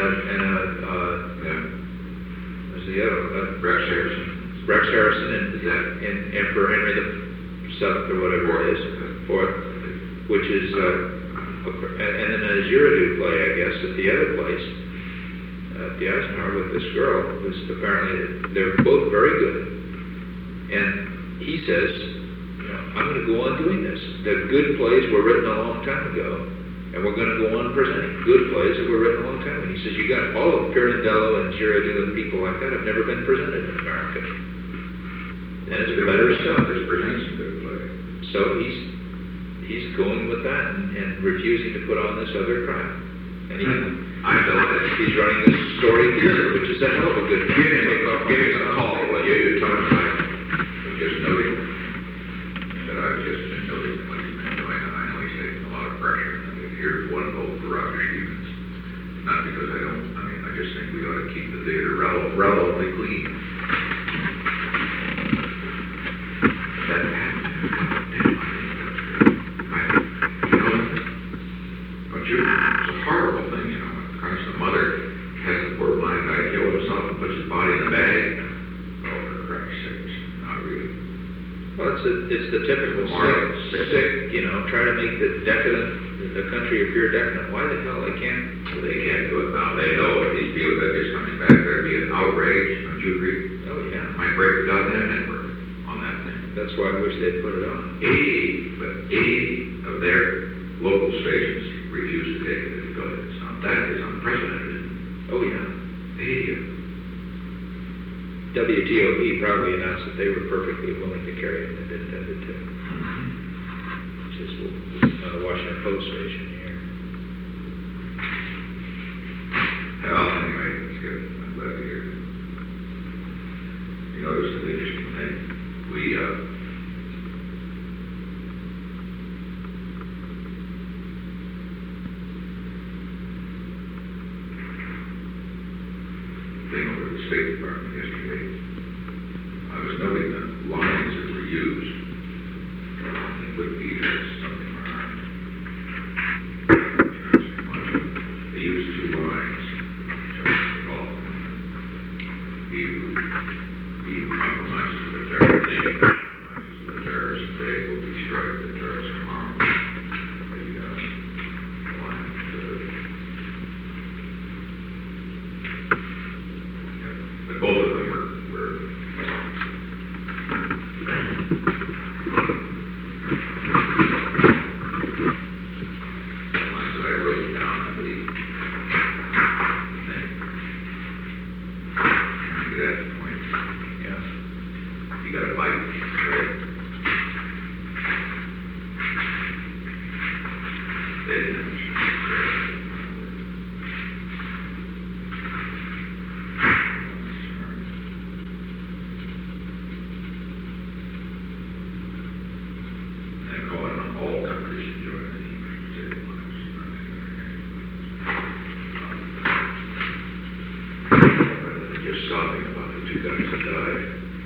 what's the other one? Rex Harrison. Rex Harrison and Emperor Henry the Seventh or whatever it is, Fourth, which is, and then a Giraudoux play, I guess, at the other place, at the Eisenhower with this girl, who's apparently, they're both very good. And he says, I'm going to go on doing this. The good plays were written a long time ago, and we're going to go on presenting good plays that were written a long time ago. He says, you got all of Pirandello and Giraudoux and people like that have never been presented in America. And it's better stuff. There's presenting some good play. So he's going with that and refusing to put on this other crap. And I'm delighted. he's running this story theater, which is a hell of a good thing. Give me a call, will you? Tell him I'm just noting that I've just been noting what he's been doing, and I know he's taking a lot of pressure. And here's one vote for Roger Stevens. Not because I just think we ought to keep the theater relatively clean. That don't you? It's a horrible thing, you know. Of course, the mother has the poor blind guy kill himself and puts his body in the bag. Oh, for Christ's sakes, not really. Well, it's the typical sick, you know, try to make the country appear decadent. Why the hell they can't? Well, they can't do it now. They know if these people that is coming back, there'd be an outrage. Don't you agree? Oh yeah, Might break the goddamn network on that thing. that's why I wish they'd put it on. 80 of their local stations refuse to take it. That is unprecedented. Oh yeah. 80 of them. WTOP probably announced that they were perfectly willing to carry it and didn't have it too. Which is the Washington Post station here. Well, anyway, that's good. I'm glad to hear it. You notice an interesting thing. Thing over at the State Department yesterday. I was noting the lines that were used. It would be something around. They used two lines. He compromises with their Data entry. They call it on all countries to join the city limits. Just stopping about the two guys that died.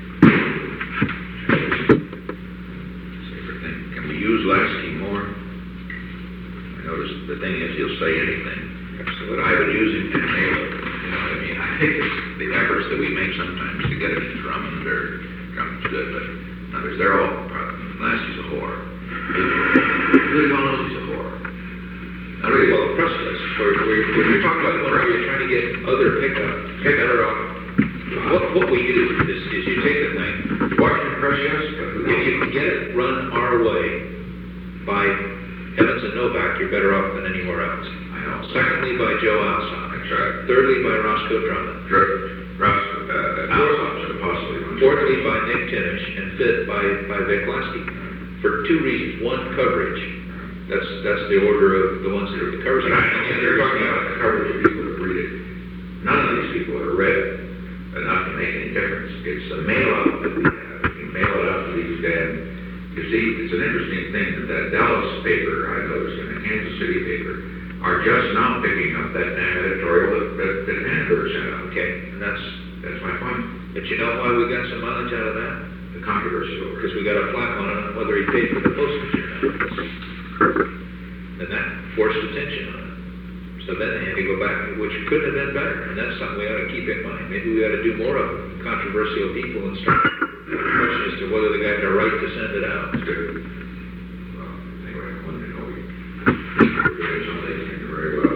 Favorite thing. Can we use Lasky more? I noticed the thing is he'll say anything. But I would use him to nail it. You know what I mean? I think it's the efforts that we make sometimes to get it in Drummond or Drummond's good, but in others, they're all, Lasky's a whore. Really well knows he's a whore. Not really well impressed with us. We're talking about when we're trying to get other pickup, better off. What we do is you take the thing, Washington Press, yes, but if you can get it run our way by Evans and Novak, you're better off than anywhere else. I know. Secondly, by Joe Alsop. That's right. Thirdly, by Roscoe Drummond. Ross, Alsop should possibly run. Fourthly, by Nick Timish. And fifth, by Vic Lasky. For two reasons. One, coverage. That's the order of the ones that are the coverage. But I they're talking about the coverage of people that read it. None of these people have read it enough to make any difference. It's the mail out that we have. You mail it out to these damn. You see, it's an interesting thing that Dallas paper, I noticed, and the Kansas City paper, are just now picking up that damn editorial that Hanover sent out. Okay, and That's my point. but you know why we got some mileage out of that? The controversy over it. Because we got a flap on it on whether he paid for the postage or not. And that forced attention on it. So then they had to go back, which could have been better, and that's something we ought to keep in mind. Maybe we ought to do more of it, controversial people and stuff. The question as to whether the guy had a right to send it out. It's good. Well, anyway, I wanted to know we're doing something very well.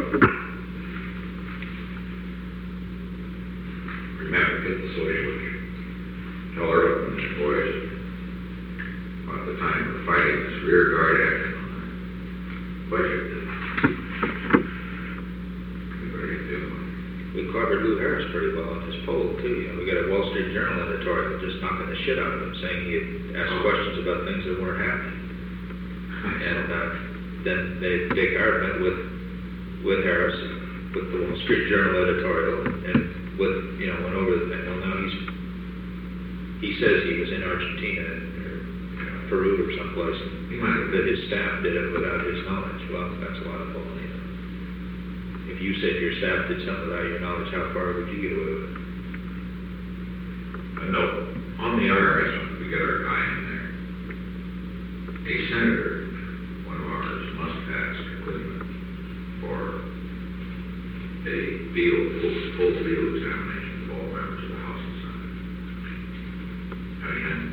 Remember, get the social tell her and the boys about the time of fighting this rear guard action on the budget. Everybody can do it. We clobbered Lou Harris pretty well on his poll, too. You know, we got a Wall Street Journal editorial just knocking the shit out of him, saying he had asked questions about things that weren't happening. And then Dick Hart met with Harris, with the Wall Street Journal editorial, and went over the thing. Well, now he says he was in Argentina or Peru or someplace, He might have that his staff did it without his knowledge. Well, that's a lot of baloney. If you said your staff did something without your knowledge, how far would you get away with it? No, on the IRS, we get our guy in there. A senator, one of ours, must ask Cleveland for a full field examination of all members of the House and Senate. And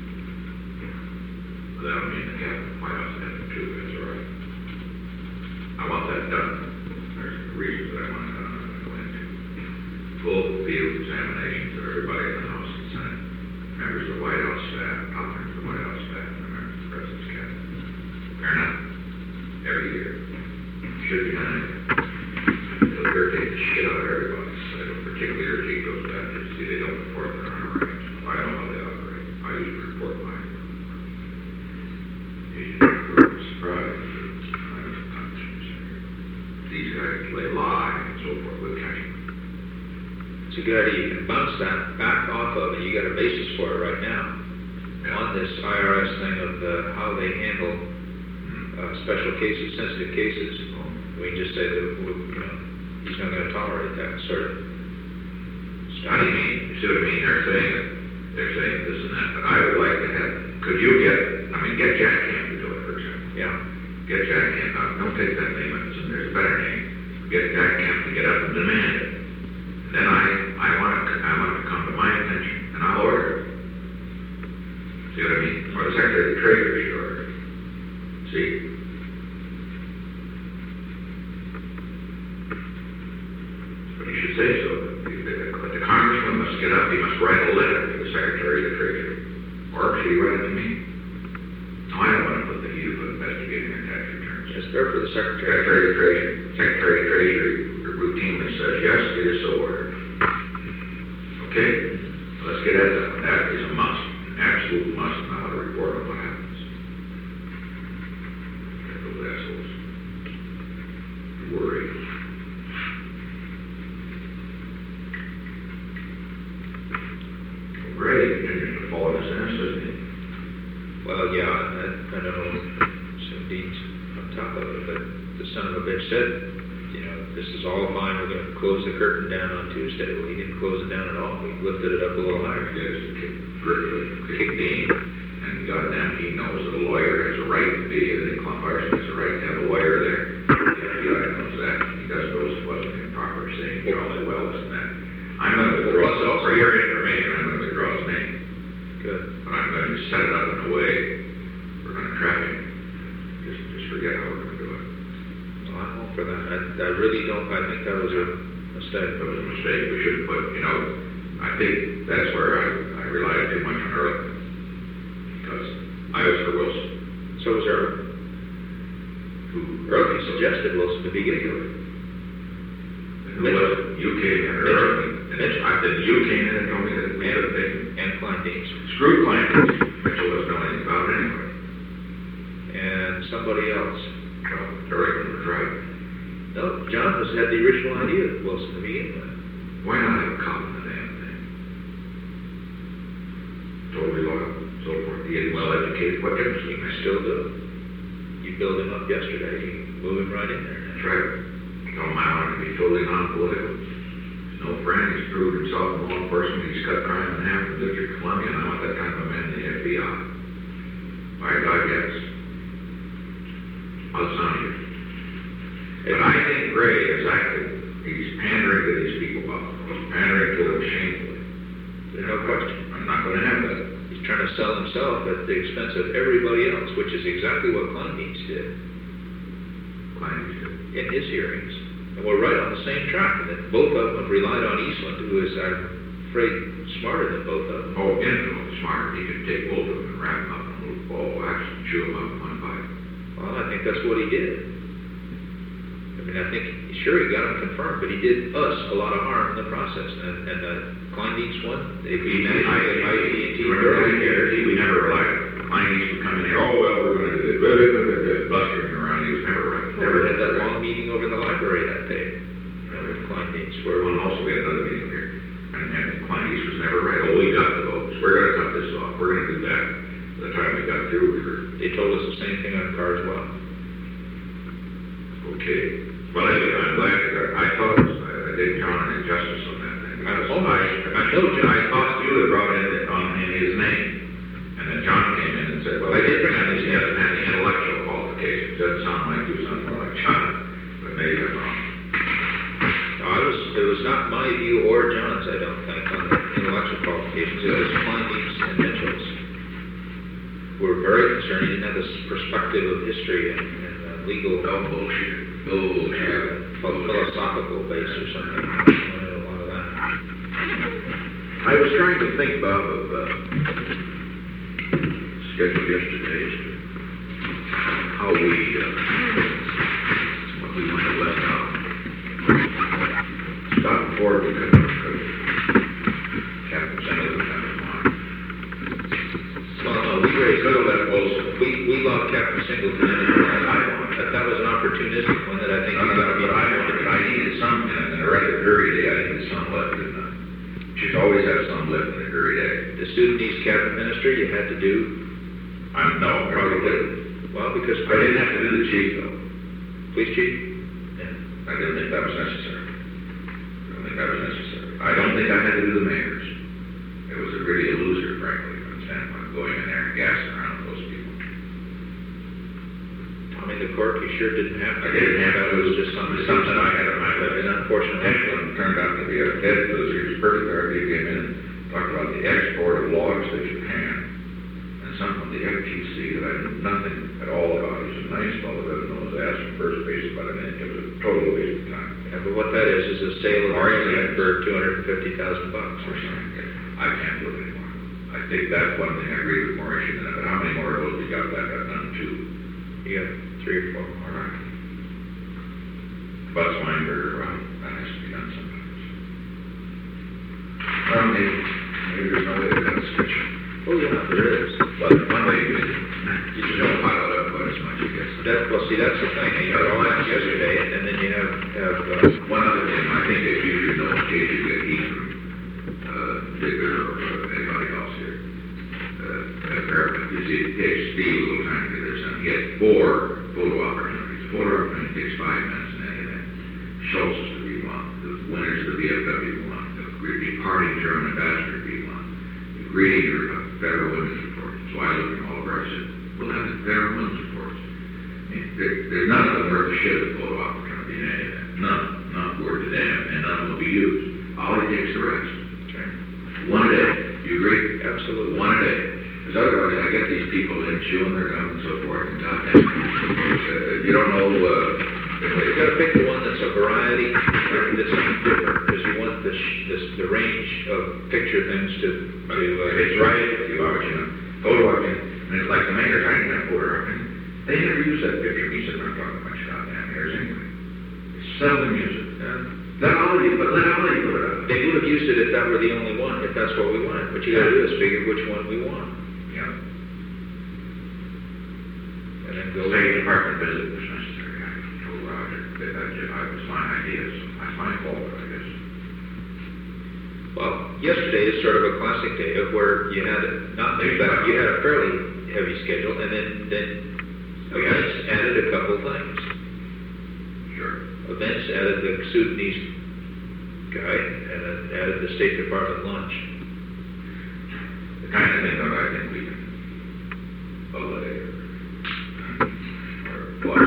that'll mean the White House had to do, that's all right. I want that done. There's reasons that I want it done. I'm going to go into full field examinations of everybody in the House and Senate, members of the White House staff, top members of the White House staff, and members of the President's cabinet. Fair enough. Every year. Should be done. It'll irritate the shit out of everybody. So it'll particularly irritate those batches. See, they don't report their own ranks. I don't know how they operate. I usually report mine. Usually report surprise. These guys, they lie and so forth. We'll catch them. It's a good idea. You can bounce that back off of it. You got a basis for it right now. On this IRS thing of how they handle special cases, sensitive cases. We can just say that he's not going to tolerate that sort of stuff. How do you mean? You see what I mean? They're saying this and that, but I would like to have, could you get Jack Ham to do it, for example. Yeah. Get Jack Ham, don't take that name, there's a better name. Get Jack Ham to get up and demand it. And then I want it to come to my attention, and I'll order it. See what I mean? Or the Secretary of the Treasury should order it. See? But he should say so. But the congressman must get up, he must write a letter to the Secretary of the Treasury. Or should he write it to me? No, I don't want to put the heat of investigating their tax returns. It's fair for the Secretary. Secretary of Treasury routinely says, yes, it is so ordered. Okay? Let's get at that. That is a must, an absolute must, now to report on what happens. Get those assholes. I don't know, some deeds on top of it, but the son of a bitch said, you know, this is all fine, we're gonna close the curtain down on Tuesday. Well, he didn't close it down at all, he lifted it up a little higher. Kick Dean, and goddamn, he knows that a lawyer has a right to be, and Nick Lombardi has a right to have a lawyer there. The FBI knows that, he does knows it wasn't improper saying Charlie Wells and that. I'm gonna withdraw, for your information, I'm gonna withdraw his name. Good. But I'm going to set it up in a way, we're going to trap him. Just forget how we're going to do it. Well, I'm all for that. I really don't, I think that was a mistake. If it was a mistake, we shouldn't put, you know, I think that's where I relied too much on Earl. Because I was for Wilson. So was Earl. Earl suggested Wilson to begin with. Who was it? You came in, or Earl? I said, you came in and told me that we had a thing. And Klein Deans. Screw Klein. Mitchell doesn't know anything about it anyway. And somebody else. Well, Derek was right. No, John had the original idea of Wilson to begin with. Why not have a cop in the damn thing? Totally loyal, so forth. He is well educated. What difference does it I make? still do. You built him up yesterday, you move him right in there. That's right. Tell him I want him to be totally non-political. He's no friend. He's proved himself a law enforcement. He's cut crime in half in the District of Columbia, and I want that kind of a man in the FBI. By God, yes. I'll sign you. But I think Gray is acting. He's pandering to these people, Bob. He's pandering to them shamefully. There's no question. I'm not going to have that. He's trying to sell himself at the expense of everybody else, which is exactly what Klein Deans did Klein is good. in his hearings. And we're right on the same track, and that both of them have relied on Eastland, who is, I'm afraid, smarter than both of them. Oh, infinitely smart. He could take both of them and wrap them up in a little ball of wax and chew them up in one bite. Well, I think that's what he did. I mean, I think, sure, he got him confirmed, but he did us a lot of harm in the process. And the Klein Deans one, they managed to get IT early here. We never relied on him. Klein used to come in here, oh, well, we're going to do this, blustering around. He was never right. Never had that long meeting over in the library that day. With Klein Deans, where Well, and also we had another meeting here. And Klein East was never right. Oh, we got the votes. We're going to cut this off. We're going to do that. By the time we got through, we were they told us the same thing on Carswell. okay. Well, anyway, I'm glad that I thought I did John an injustice on that thing. I thought you had brought in his name. And then John came in and said, well, I did bring on he hasn't had the intellectual qualifications. Doesn't sound like you, sound more like John. But maybe I'm wrong. No, it was not my view or John's, I don't think, on the intellectual qualifications. It was Klein Deans and Mitchell's. We're very concerned. He didn't have this perspective of history and legal. No bullshit. Bullshit. Philosophical base or something. I don't know a lot of that. I was trying to think, Bob, of schedule yesterday as to how we, what we might have left out. Stop before we could Captain Singleton have in mind. Well, no, we Could have left Wilson. we love Captain Singleton, and that was an opportunistic one that I think we got to be. I needed some, in a rather dreary day, I needed some left, didn't I? She's always had some left in a dreary day. The student needs cabinet minister, you had to do. No, probably didn't. Well, because I didn't have to do the chief, though. police chief. I didn't think that was necessary. I don't think I had to do the mayors. It was really a loser, frankly, from the standpoint of going in there and gassing around those people. I mean, the court, you sure didn't have to. I didn't have to. It was just something I had on my list. An unfortunate. Next one turned out to be a dead loser. He was perfect. He came in and talked about the export of logs to Japan. And some from the FTC that I knew nothing at all about. He's a nice fellow, doesn't know his ass from first base, but I mean, it was a total waste of time. Yeah, but what that is a sale of land for $250,000 or something. I can't do it anymore. I think that's one thing I agree with Maurice in it, but how many more of those we got that got done too? You got 3 or 4 more. All right. Buzz Weinberger, well, that has to be done sometimes. Well, maybe there's no way to cut a switch. Oh, yeah, there is. But one way you just don't pile it up quite as much, I guess. Well, see, that's the thing. You got all that yesterday, and then you have One other thing, I think that you should know in case you get heat from Digger or anybody else here. You see, it takes Steve a little time to get 4 photo opportunities. A photo opportunity takes 5 minutes in any event. Schultz is to be one. The winners of the VFW one. The departing German ambassador to be one. The greeting your federal women's report. So I look at all of our, I said, we'll have the federal women's reports. I mean, there's none of them worth a shit of photo opportunity in any event. None. Not worth a damn. And none will be used. All it takes is the rest. Okay. One a day. You agree? Absolutely. One a day. Because otherwise, I get these people in chewing their gum and so forth, and goddamn, you don't know, You've got to pick the one that's a variety, that's different, because you want the range of picture things to it's right with you, photo op, and it's like the mayor's hiding that photo op, and they never use that picture. He said, I'm talking about goddamn hairs anyway. Seldom use it. Let all of you put it up. They would have used it if that were the only one, if that's what we wanted. What you got to do is figure which one we want. Yeah. And then go. State Department visit was necessary. I told Roger that I was my ideas. That's my fault, I guess. Well, yesterday is sort of a classic day of where you had you had a fairly heavy schedule, and then events added a couple things. Sure. Events added the Sudanese guy, and then added the State Department lunch. The kind of thing that I think we can allay or watch.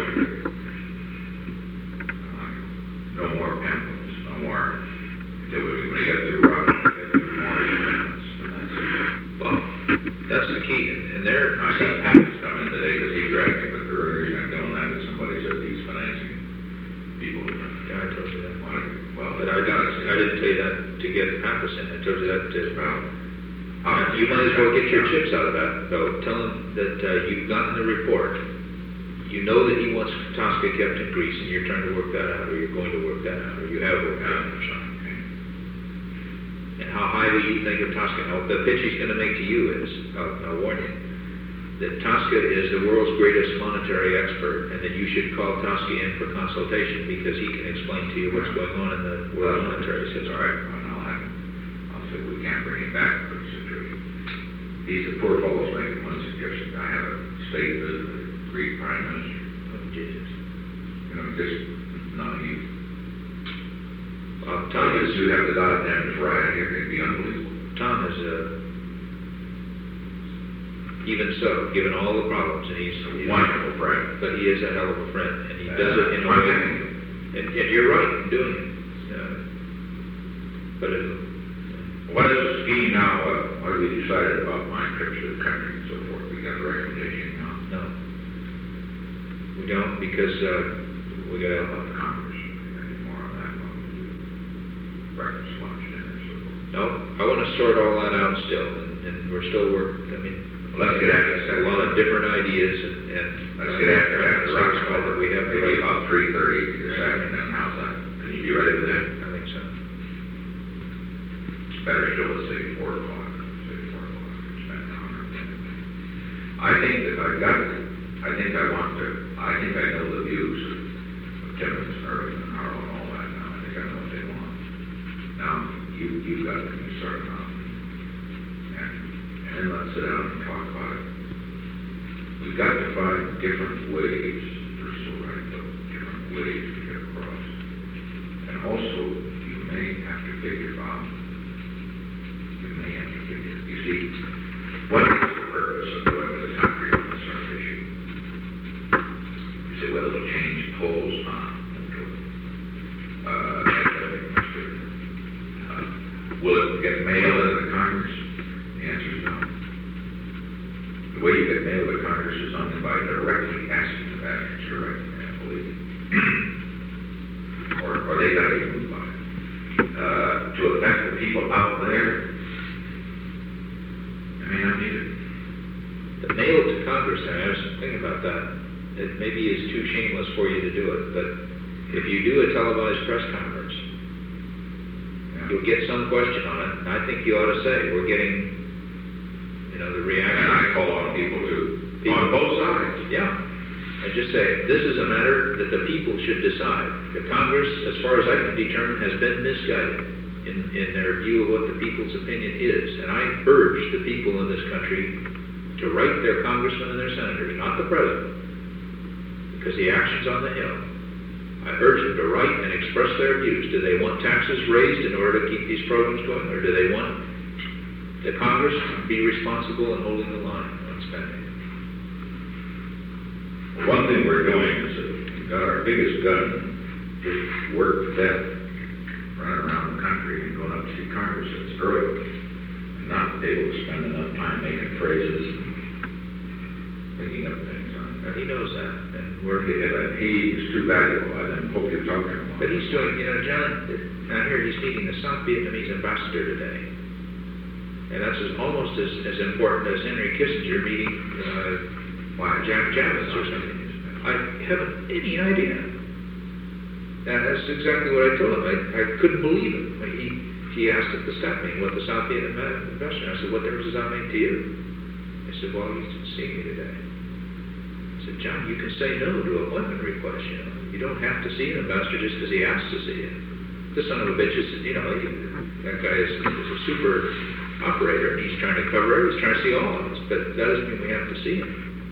No more pamphlets, no more. Until we get through Roger, get through more pamphlets, and that's it. Well, that's the key, and there. I got packets coming today because he dragged me, but earlier he's not doing that, and somebody said he's financing people. Yeah, I told you that. Well, But I didn't tell you that to get Pappas in. I told you that to. You might as well get your chips out of that, though. Tell him that you've gotten the report. You know that he wants Tosca kept in Greece, and you're trying to work that out, or you're going to work that out, or you have worked that out. And how high do you think of Tosca? Now, the pitch he's going to make to you is, I'll warn you, that Tosca is the world's greatest monetary expert, and that you should call Tosca in for consultation because he can explain to you what's going on in the world monetary system. All right, well, I'll say we can't bring him back for the situation. He's a poor fellow's making one suggestion. I have a state visit with the Greek Prime Minister. Oh, Jesus. You know, just not you. Tom is, You have the goddamn variety here, it'd be unbelievable. Tom is even so, given all the problems, and he's A wonderful friend. but he is a hell of a friend, and he does it in a way, and you're right in doing it. But What is the scheme now? What have we decided about my trips to the country and so forth? We got a recommendation now. no, we don't, because we got How to. about the Congress? Any more on that one? Breakfast, lunch, dinner, and so forth. No, I want to sort all that out still, and we're still working. I mean, Let's get after that. a lot of different ideas, and Let's get after that. the rock that we have to Maybe write. about 3:30 this afternoon. How's that? Can you be ready for that? I think so. Better still, let's say 4 o'clock. Say 4 o'clock. Spend an hour. I think that I think I know the views of Timmons and Irving and Harlow and all that now. I think I know what they want. Now, you've got to sort them out. And then let's sit down and talk about it. We've got to find different ways, we're so right, but different ways to get across. And also, you may have to figure out, you see, what is the purpose of going to the country on this sort of issue? You say, well, it'll change polls on, will it get mailed into the Congress? The answer is no. The way you get mail to Congress is uninvited, directly asking the veterans directly, I believe. or they got to be moved by it. To affect the people out there, I mean, I need it. The mail to Congress, I was thinking about that. It maybe is too shameless for you to do it, but if you do a televised press conference, you'll get some question on it, and I think you ought to say, we're getting, the reaction. And I call on people on both sides. Yeah. And just say, this is a matter that the people should decide. The Congress, as far as I can determine, has been misguided in their view of what the people's opinion is. And I urge the people in this country to write their congressmen and their senators, not the president, because the action's on the Hill. I urge them to write and express their views. Do they want taxes raised in order to keep these programs going, or do they want the Congress to be responsible in holding the line on spending? One thing we're doing is that we've got our biggest gun just worked to death, running around the country and going up to see Congress at early, and not able to spend enough time making phrases and picking up things on. And he knows that, and we're He is too valuable. I then hope you talk to him. But he's doing, John, I hear he's meeting the South Vietnamese ambassador today. And that's almost as important as Henry Kissinger meeting Jack Javits or something. I haven't any idea. That's exactly what I told him. I couldn't believe it. He asked at the staff meeting what the South Vietnamese ambassador. I said, what difference does that make to you? He said, well, he's seeing me today. I said, John, you can say no to appointment requests, You don't have to see an ambassador just because he asks to see you. This son of a bitch is, that guy is a super operator, and he's trying to cover it. He's trying to see all of us, but that doesn't mean we have to see him.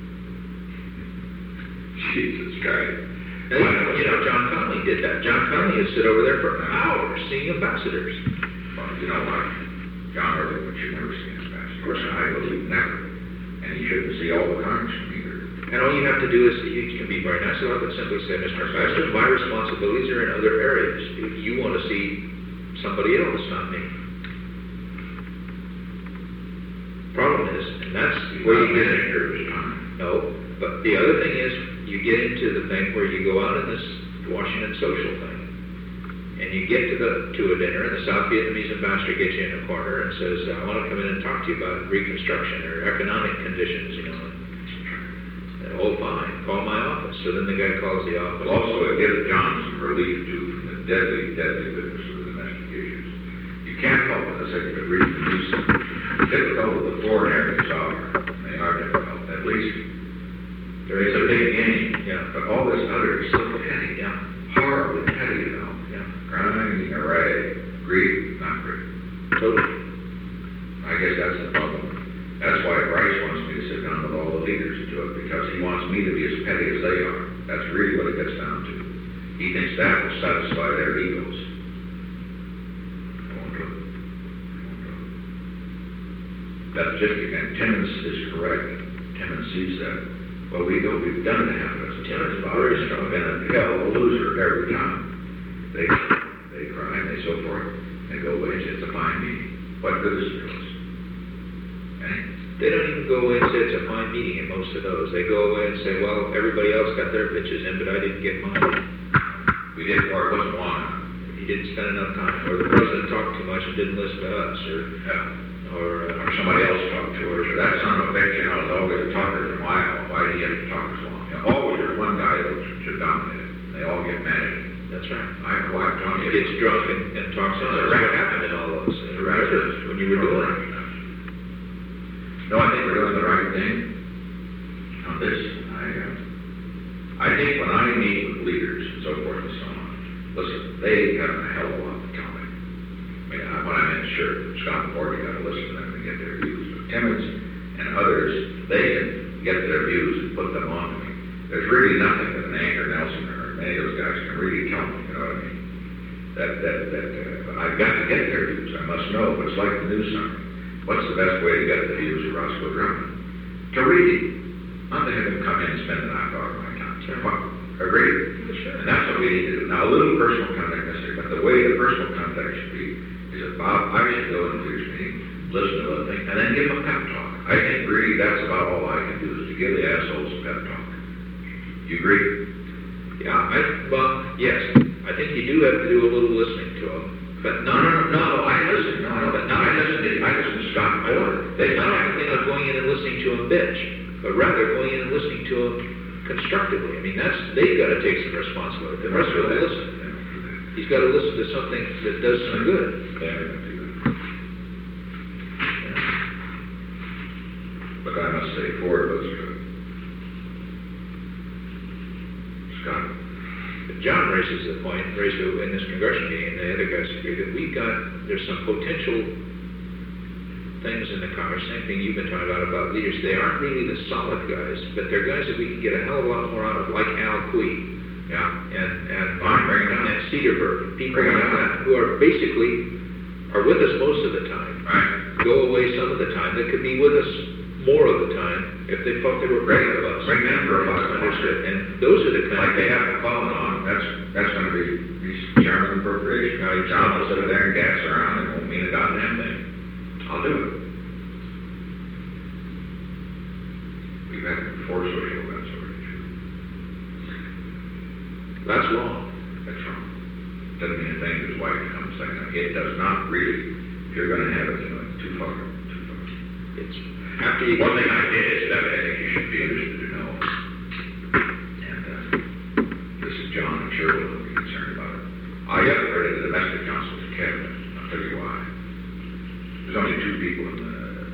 Jesus Christ. And, John Connolly did that. John Connolly has sit over there for hours seeing ambassadors. Well, you know what? John Irving would should never see an ambassador. Of course, I believe never. And he shouldn't see all the congressmen either. And all you have to do is, you can be very nice about it, simply say, Mr. Ambassador, my responsibilities are in other areas. If you want to see somebody else, not me. Problem is, and that's where you get in here. No, but the other thing is, you get into the thing where you go out in this Washington social thing, and you get to a dinner, and the South Vietnamese ambassador gets you in a corner and says, I want to come in and talk to you about reconstruction or economic conditions, And, oh, fine, call my office. So then the guy calls the office. But also, it gives John some relief, too, from the deadly business of the domestic issues. You can't help it, as I could read the news. Difficult with the foreign areas are. They are difficult, at least. There is a big game, but all this other is so petty, horribly petty, Crime, array, greed, not greed. Totally. I guess that's the problem. That's why Bryce wants me to sit down with all the leaders and do it, because he wants me to be as petty as they are. That's really what it gets down to. He thinks that will satisfy their egos. I won't do it. That's just, again, Timmons is correct. Timmons sees that. Well, we've done it half a dozen times. Father's been a hell of a loser every time. They cry and they so forth. They go away and say, it's a fine meeting. What good is it to us? They don't even go away and say it's a fine meeting in most of those. They go away and say, well, everybody else got their pitches in, but I didn't get mine. We didn't, or it wasn't long. He didn't spend enough time, or the president talked too much and didn't listen to us, or somebody else talked to us, or that son of a bitch, is always a talker from Iowa. Why do you have to talk so long? Always there's one guy that should dominate it. They all get mad at him. That's right. I have watched Tom He gets drunk and talks on it. That's what happened in all those when you were doing it. No, I think we're doing the right thing on this. I think when I meet with leaders and so forth and so on, listen, they have a hell of a lot to tell me. When I'm in, sure, Scott and Ford, you got to listen to them and get their views. But Timmons and others, they can get their views and put them on to me. There's really nothing that an Anchor Nelson or any of those guys can really tell me, you know what I mean? I've got to get their views. I must know. But it's like the news summary. What's the best way to get the views of Roscoe Drummond? To read. Not to have him come in and spend an hour of my time. Sure. Agree. Sure. And that's what we need to do. Now, a little personal contact necessary, but the way the personal contact should be is that Bob, I should go into his meeting, listen to the thing, and then give him a pep talk. I think really that's about all I can do is to give the assholes a pep talk. You agree? Yeah, yes. I think you do have to do a little listening to them. But No, I listen. I listen to Scott Ford. I don't think of going in and listening to him bitch, but rather going in and listening to him constructively. I mean, they've got to take some responsibility. The rest of them listen. He's got to listen to something that does some good. But I must say, Ford was good. Scott. John raises the point, raised it in this congressional meeting, and the other guys agree that there's some potential things in the car, same thing you've been talking about leaders. They aren't really the solid guys, but they're guys that we can get a hell of a lot more out of, like Al Quee. Yeah. And Bring it down. Cedarburg, people Bring it like down. that, who are basically, are with us most of the time. Right. Go away some of the time, that could be with us more of the time, if they felt they were ready with us. Bring them for a while. Understood, and those are the kind Like of they things. haven't fallen on, that's gonna be, these chairman appropriation, John will sit there and gas around, it won't mean a goddamn thing. I'll do it. We've had 4 social events already. That's wrong. That's wrong. Doesn't mean a thing to his wife to come say that. It does not really, if you're gonna have it, you know, it's too far. It's, after you. One thing I did is that I think you should be interested to know, and this is John and Sherwood will be concerned about it. I upgraded the domestic council to cabinet. I'll tell you why. There's only 2 people in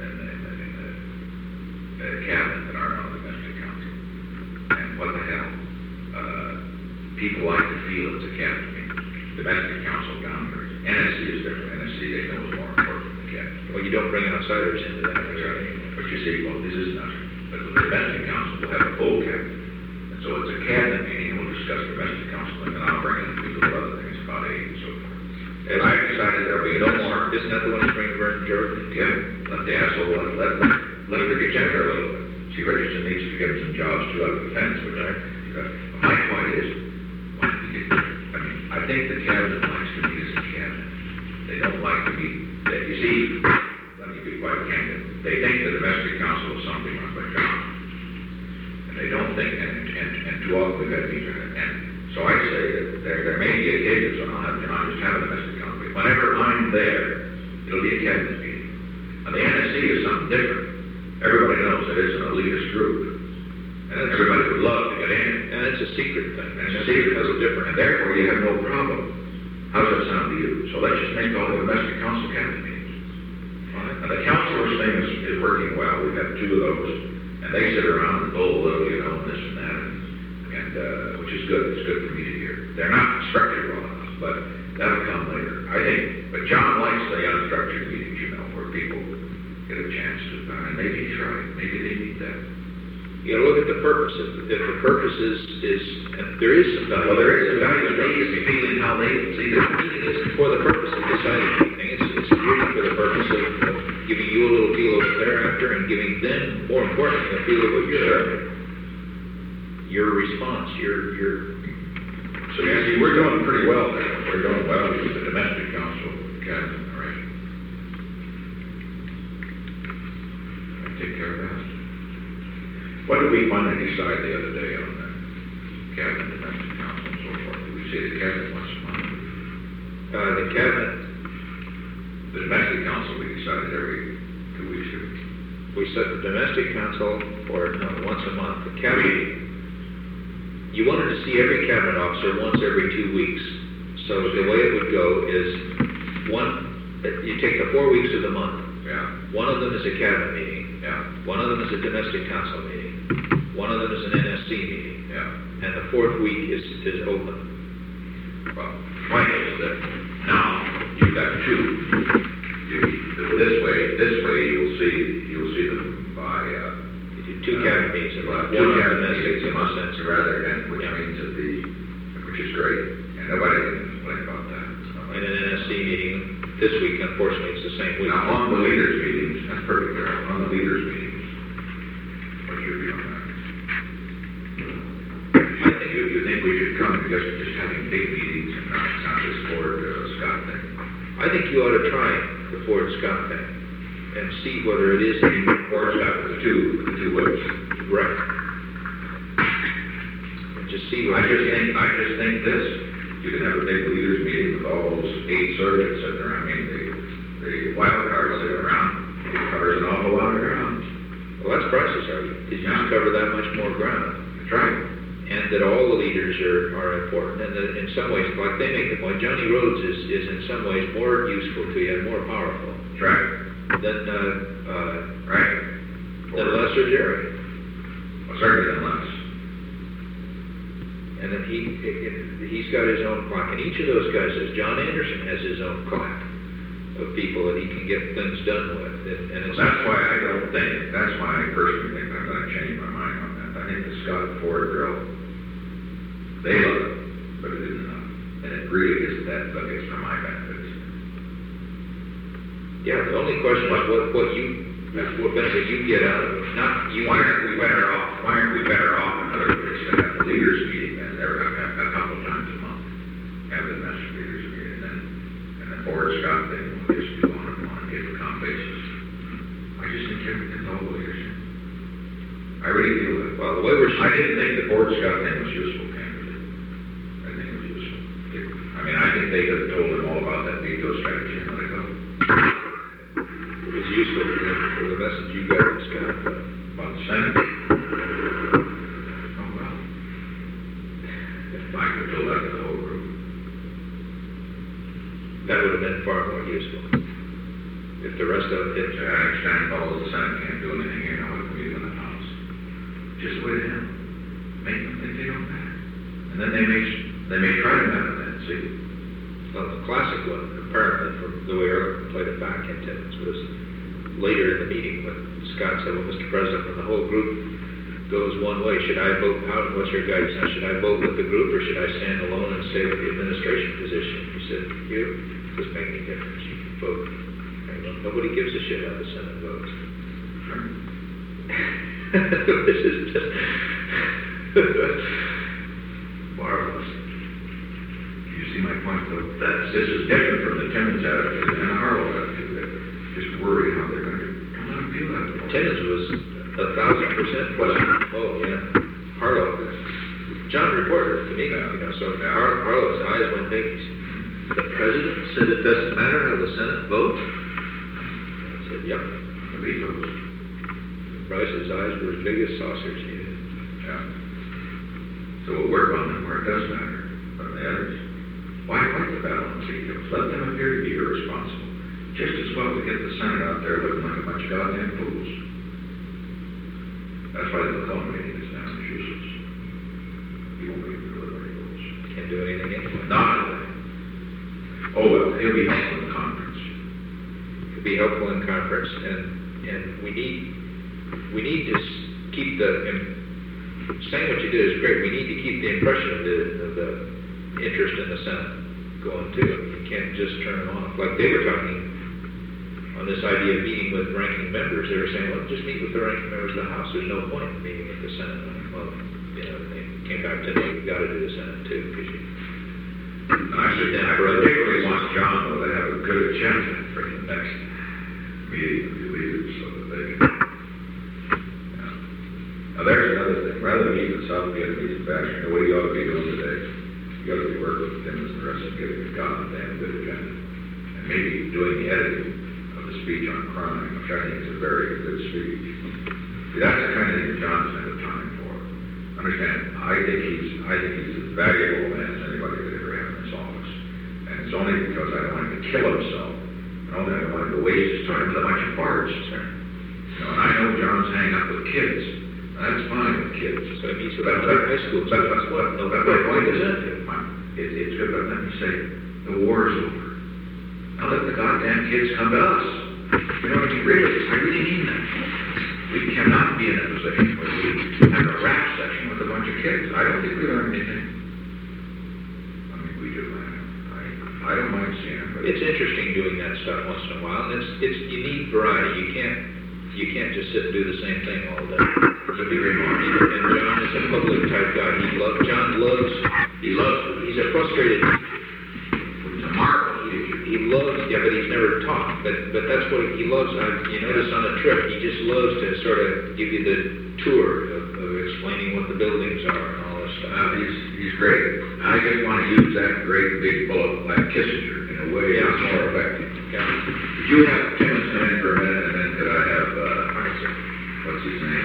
the cabinet that aren't on the domestic council. And what the hell? People like to feel it's a cabinet meeting. Domestic council down there. NSC is different. NSC, they know is more important than the cabinet. Well, you don't bring outsiders into that. But you say, well, this is nothing. But the domestic council will have a full cabinet. And so it's a cabinet meeting, and we'll discuss domestic council, and then I'll bring in people with other things about aid and so forth. And I decided there'll be no more. Isn't that the one you bring Vernon Jordan? Yeah, let the asshole, let him get gender a little bit. See, Richardson needs to give him some jobs too out of the fence, which my point is, I think the cabinet likes to meet as a cabinet. They don't like to meet, you see, let me be quite candid, they think the domestic council is something run by John. And they don't think, and too often we've had meetings, and so I say that there may be occasions when I'll just have a domestic council. Whenever I'm there, it'll be a cabinet meeting. And the NSC is something different. Everybody knows it is an elitist group. And everybody would love to get in. And it's a secret thing. And it's a secret, it's different, and therefore you have no problem. How does that sound to you? So let's just make all the domestic council cabinet meetings. And the councilors thing is working well. We've had 2 of those, and they sit around and bull a little, you know, and this and that, and which is good. It's good for me to hear. They're not structured well enough, but that'll come later. I think, but John likes the unstructured meetings, you know, where people get a chance to, and maybe he's right. Maybe they need that. You gotta look at the purpose. If the purpose is, and there is some value. Well, there is a value in they feeling how they see The this. meeting isn't for the purpose of deciding anything. It's really for the purpose of giving you a little feel of thereafter and giving them, more importantly, a feel of what you're after. Your response, your. So you see, we're doing pretty well there. We're doing well with the domestic council cabinet, all right? I take care of that. What did we finally decide the other day on the cabinet, domestic council, and so forth? Did we say the cabinet once a month? The cabinet, The domestic council, we decided every 2 weeks ago. we set the domestic council for, once a month. The cabinet, you wanted to see every cabinet officer once every 2 weeks. So the way it would go is you take the 4 weeks of the month. Yeah, One of them is a cabinet meeting. yeah, One of them is a domestic council meeting. One of them is an NSC meeting. yeah. And the 4th week is open. Well, the point is that now you've got 2. This way you'll see them by, You do 2 cabinet meetings a month. 2 One on cabinet domestic, meetings a in a month, sense. rather than, which Yeah. means that which is great, and nobody can complain about that. In an NSC meeting, this week, unfortunately, it's the same week. Now, on the leaders' meetings, that's perfect, Darrell, on the leaders' meetings, what should be on that? I think you think we should come just having big meetings and not this Ford Scott thing. I think you ought to try the Ford Scott thing and see whether it is any Ford Scott with the two whips. right. And just see what I just think this, you can have a big leaders meeting with all those 8 surgeons sitting there. I mean, the wild card sitting around, it covers an awful lot of ground. Well, that's Bryce's argument. Did you just cover that much more ground? That's right. And that all the leaders are important, and that in some ways, like they make the point, Johnny Rhodes is in some ways more useful to you and more powerful That's right. than Right. Lester Jerry. Well, certainly than less. And then he's got his own clock, and each of those guys, as John Anderson has his own clock. of people that he can get things done with, and it's. That's why I personally think I'm gonna change my mind on that. I think the Scott Ford grill, they love it, but it isn't enough. And it really isn't that, but it's for my benefits. Yeah, the only question is what benefit you get out of it, not you. Why aren't we better off, in other words, to have the leaders meeting and a couple times a month? Have the master leaders meeting and then Ford Scott thing, we'll just do on a get-to-come basis. I just think everything's all leadership. I really feel that. Well, the way we're. I didn't think the Ford Scott thing was useful, candidly. I think it was useful. I think they could have told them all about that veto strategy and let it go. It was useful for the message you got, Scott, About the Senate. Oh, well. If Mike would have left the whole group. that would have been far more useful. If the rest of it, I understand all of the Senate can't do anything here now with the meeting in the House. Just wait it out. Make them think they don't matter. And then they may try to matter then, see? well, the classic one, apparently, from the way Earl played it back in attendance, was later in the meeting when Scott said, well, Mr. President, when the whole group goes one way, should I vote out? What's your guidance? Now, should I vote with the group or should I stand alone and stay with the administration position? He said, you, doesn't make any difference. You can vote. Okay, well, nobody gives a shit how the Senate votes. This is just Marvelous. You see my point, though? This is different from the Timmons attitude and Harlow attitude. They're just worried how they're going to come out and feel that. Timmons was 1,000% question. Oh, yeah. Harlow. John reported to me, so Harlow's eyes went big. He said, the president said it doesn't matter how the Senate votes? I said, yep. Bryce's eyes were as big as saucers. Yeah. So we'll work on them where it does matter. But the others, why fight the battle on CEOs? Let them appear to be irresponsible. Just as well to get the Senate out there looking like a bunch of goddamn fools. That's why the McClellan meeting is now useless. He won't be able to deliver any votes. Can't do anything anyway. Not a thing. Oh, well, he'll be helpful in the conference. Could be helpful in conference, and we need to keep saying what you did is great. We need to keep the impression of the interest in the Senate going too. You can't just turn them off. Like they were talking on this idea of meeting with ranking members. They were saying, well, just meet with the ranking members of the House. There's no point in meeting with the Senate. Well, they came back to me. We've got to do the Senate too because you. I particularly want John, though, to have a good agenda for the next meeting of the leaders so that they can. Now, there's another thing. Rather than even Southgate meeting bashing, what you ought to be doing today, you got to be working with Tim and the rest of getting a goddamn good agenda. And maybe doing the editing of the speech on crime, which I think is a very good speech. See, that's the kind of thing John's had the time for. Understand, I think he's as valuable man as anybody could ever have in this office. And it's only because I don't want him to kill himself. I don't want him to waste his time with a bunch of farts. And I know John's hanging out with kids. That's fine with kids. So it means about high school. But my point is it's good, but let me say, the war is over. Now let the goddamn kids come to us. You know what I mean? Really, I really mean that. We cannot be in a position where we have a rap session with a bunch of kids. I don't think we learn anything. I mean, we do. I don't mind seeing it. But It's interesting doing that stuff once in a while, and you need variety. You can't just sit and do the same thing all day. And John is a public type guy. He's a frustrated. He's a marvel. He loves, but he's never taught. But that's what he loves. You notice on a trip, he just loves to sort of give you the tour of explaining what the buildings are and all this stuff. He's great. I just want to use that great big bullet like Kissinger in a way that's more effective. Yeah. Could you have Timmons come in for a minute, and then could I have, what's his name?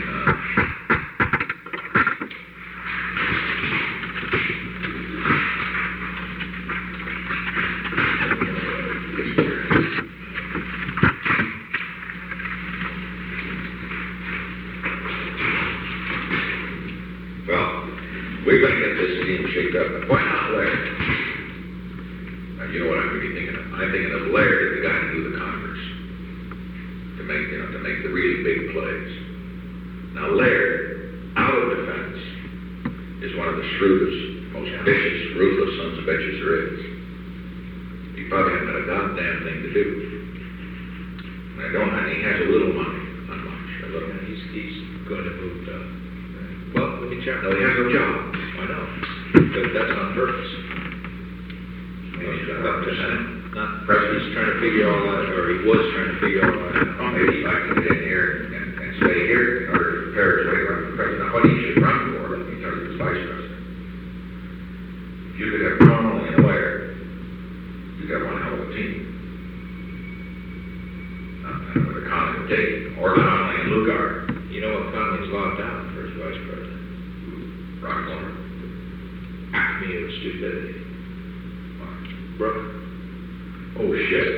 Well, we're going to get this team shaped up. Why not let You know what I'm really thinking of? I'm thinking of Laird, the guy who do the Congress, to make the really big plays. Now Laird, out of defense, is one of the shrewdest, most vicious, ruthless sons of bitches there is. He probably hasn't got a goddamn thing to do. And he has a little money, not much, a little. And he's going to move, well, let me check. No, he has no job. I know, but that's on purpose. He's got about percent. Not, he's trying to figure all that, or he was trying to figure all that out. Well, maybe he'd like to get in here and stay here in order to prepare his way to run for president. Now, what he should run for, let me tell you, is vice president. If you could have Connolly and Laird, you'd have one hell of a team. With a Connolly would take, or Connolly and Lugard. You know what Connolly's locked down for his vice president? Rockefeller. Acme of stupidity. Brooke. Oh, shit.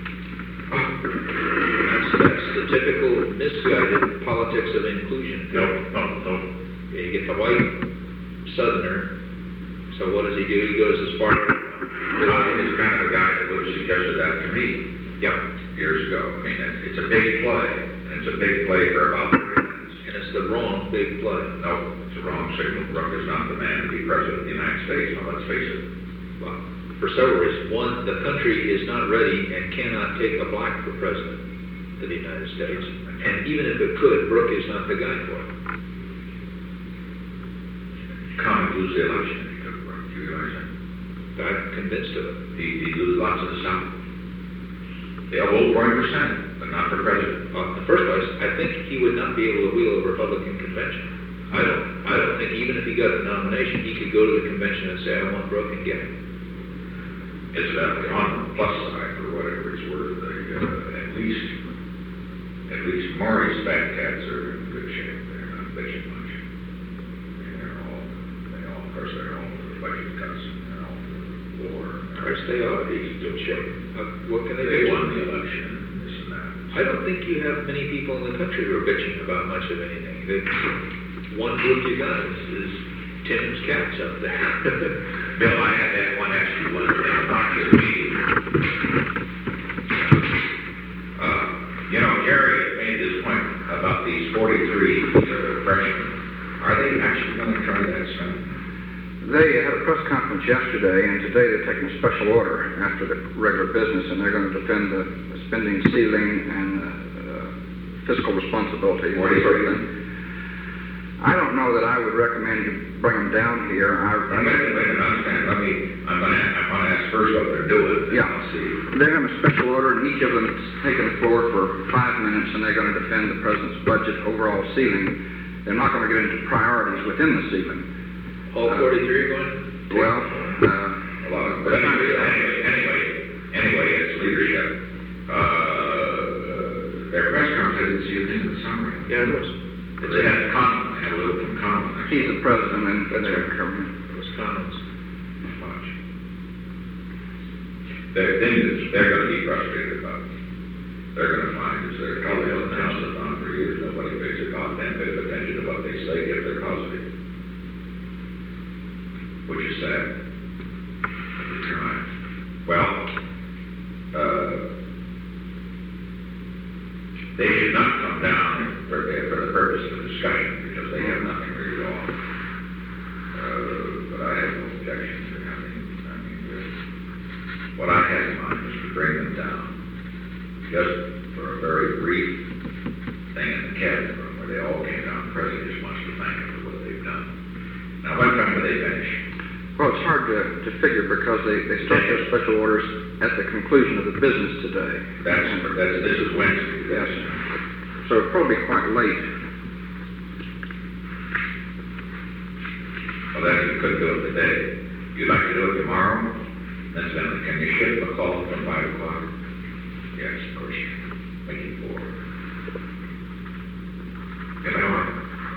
That's the typical misguided politics of inclusion. No. You get the white Southerner, so what does he do? He goes as far as... He's kind of a guy that would have suggested that to me. Yep. Years ago. I mean, it's a big play, and it's a big play for about 3 minutes. And it's the wrong big play. No, it's a wrong signal. Brooke is not the man to be president of the United States. Now, let's face it. Well, for several reasons. One, the country is not ready and cannot take a black for president of the United States. And even if it could, Brooke is not the guy for it. Congress lose the election if he took Brooke. Do you realize that? I'm convinced of it. He'd lose lots of the South. They'll vote for him for Senate, but not for president. In the first place, I think he would not be able to wheel a Republican convention. I don't think even if he got a nomination, he could go to the convention and say, I want Brooke and get him. Incidentally, on the plus side, for whatever it's worth, at least Maury's fat cats are in good shape. They're not bitching much. I mean, of course, they're all for the budget cuts and they're all for the war. Of course, they are in good shape. What can they They do? won the election, this and that. I don't think you have many people in the country who are bitching about much of anything. One group you got is Tim's cats up there. Bill, I had that one extra one in a doctor's meeting. Gary had made this point about these 43 freshmen. Are they actually going to try that, son? They had a press conference yesterday, and today they're taking a special order after the regular business, and they're going to defend the spending ceiling and fiscal responsibility. 43? I don't know that I would recommend you bring them down here. Wait a minute, understand. I'm going to ask first what they're doing. Yeah. I'll see. They're having a special order, and each of them is taking the floor for 5 minutes, and they're going to defend the president's budget overall ceiling. They're not going to get into priorities within the ceiling. All 43 are going? Well, But anyway, it's leadership. Their press conference, I didn't see a thing in the summary. Yeah, it was. They had Conlon, they had a little from Conlon. he's the president, and they're It was Collins. Not much. The thing that they're going to be frustrated about, they're going to find is they're probably announced it on for years, nobody pays a goddamn bit of attention to what they say if they're positive. Which is sad. You're right. Well, they should not come down for the purpose of discussion because they have nothing really at all. But I have no objection to having. What I had in mind was to bring them down just for a very brief thing in the cabinet room where they all came down. The president just wants to thank them for what they've done. Now, what time do they finish? Well, it's hard to figure because they start their special orders at the conclusion of the business today. This is Wednesday. Yes. So it'll probably be quite late. Well, then you could do it today. You'd like to do it tomorrow? Then can you shift a call from 5 o'clock? Yes, of course you can. Make it 4. Get it on.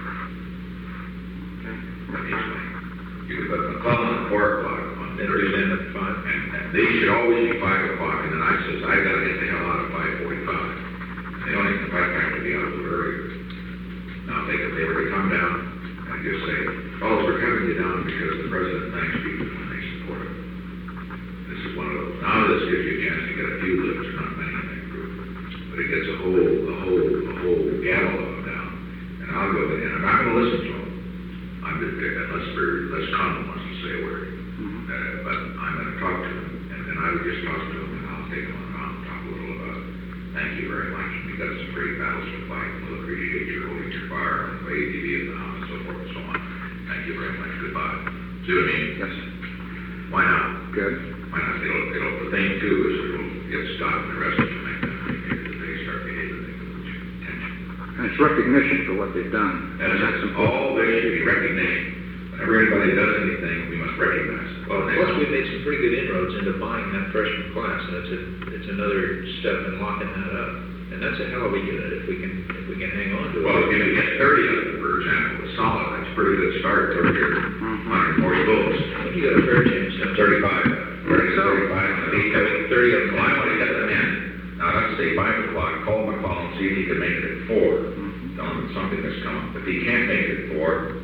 You could put McClellan at 4 o'clock on And do them at 5. and they should always be 5 o'clock. And then I says, I gotta get the hell out of 5:45. And they don't even quite have to be out a little earlier. Now, if they were to come down and just say, oh, we're having you down because the president thanks people when they support him. This is one of those. you get a few lips, not many in that group. But it gets a whole gallon of them down. And I'll go in, I'm not gonna listen to them. I'm just, unless Conlon wants to say a word. But I'm gonna talk to them, and then I would just talk to them, and I'll take them on and talk a little about, thank you very much. We got some great battles to fight, and we'll appreciate your holding your fire on the way to Vietnam and so forth and so on. Thank you very much, goodbye. See what I mean? Yes, Why not? good. Why not? The thing too is it'll get stopped and arrested to make them, they start behaving, they get much attention. And it's recognition for what they've done. And that's all there should be, recognition. Whenever anybody does anything, we must recognize it. Well, plus we made some pretty good inroads into buying that freshman class, and it's another step in locking that up. And that's a hell of a unit if we can hang on to it. Well, if you get 30 of them, for example, with solid, that's a pretty good start toward your 100 more schools. I think you got a fair chance. 35. We're going to 35. Having 30 of them. Well, I want to get them in. Now, let's say 5 o'clock, call McCall and see if he can make it at 4. Tell him it's something that's come up. If he can't make it at 4,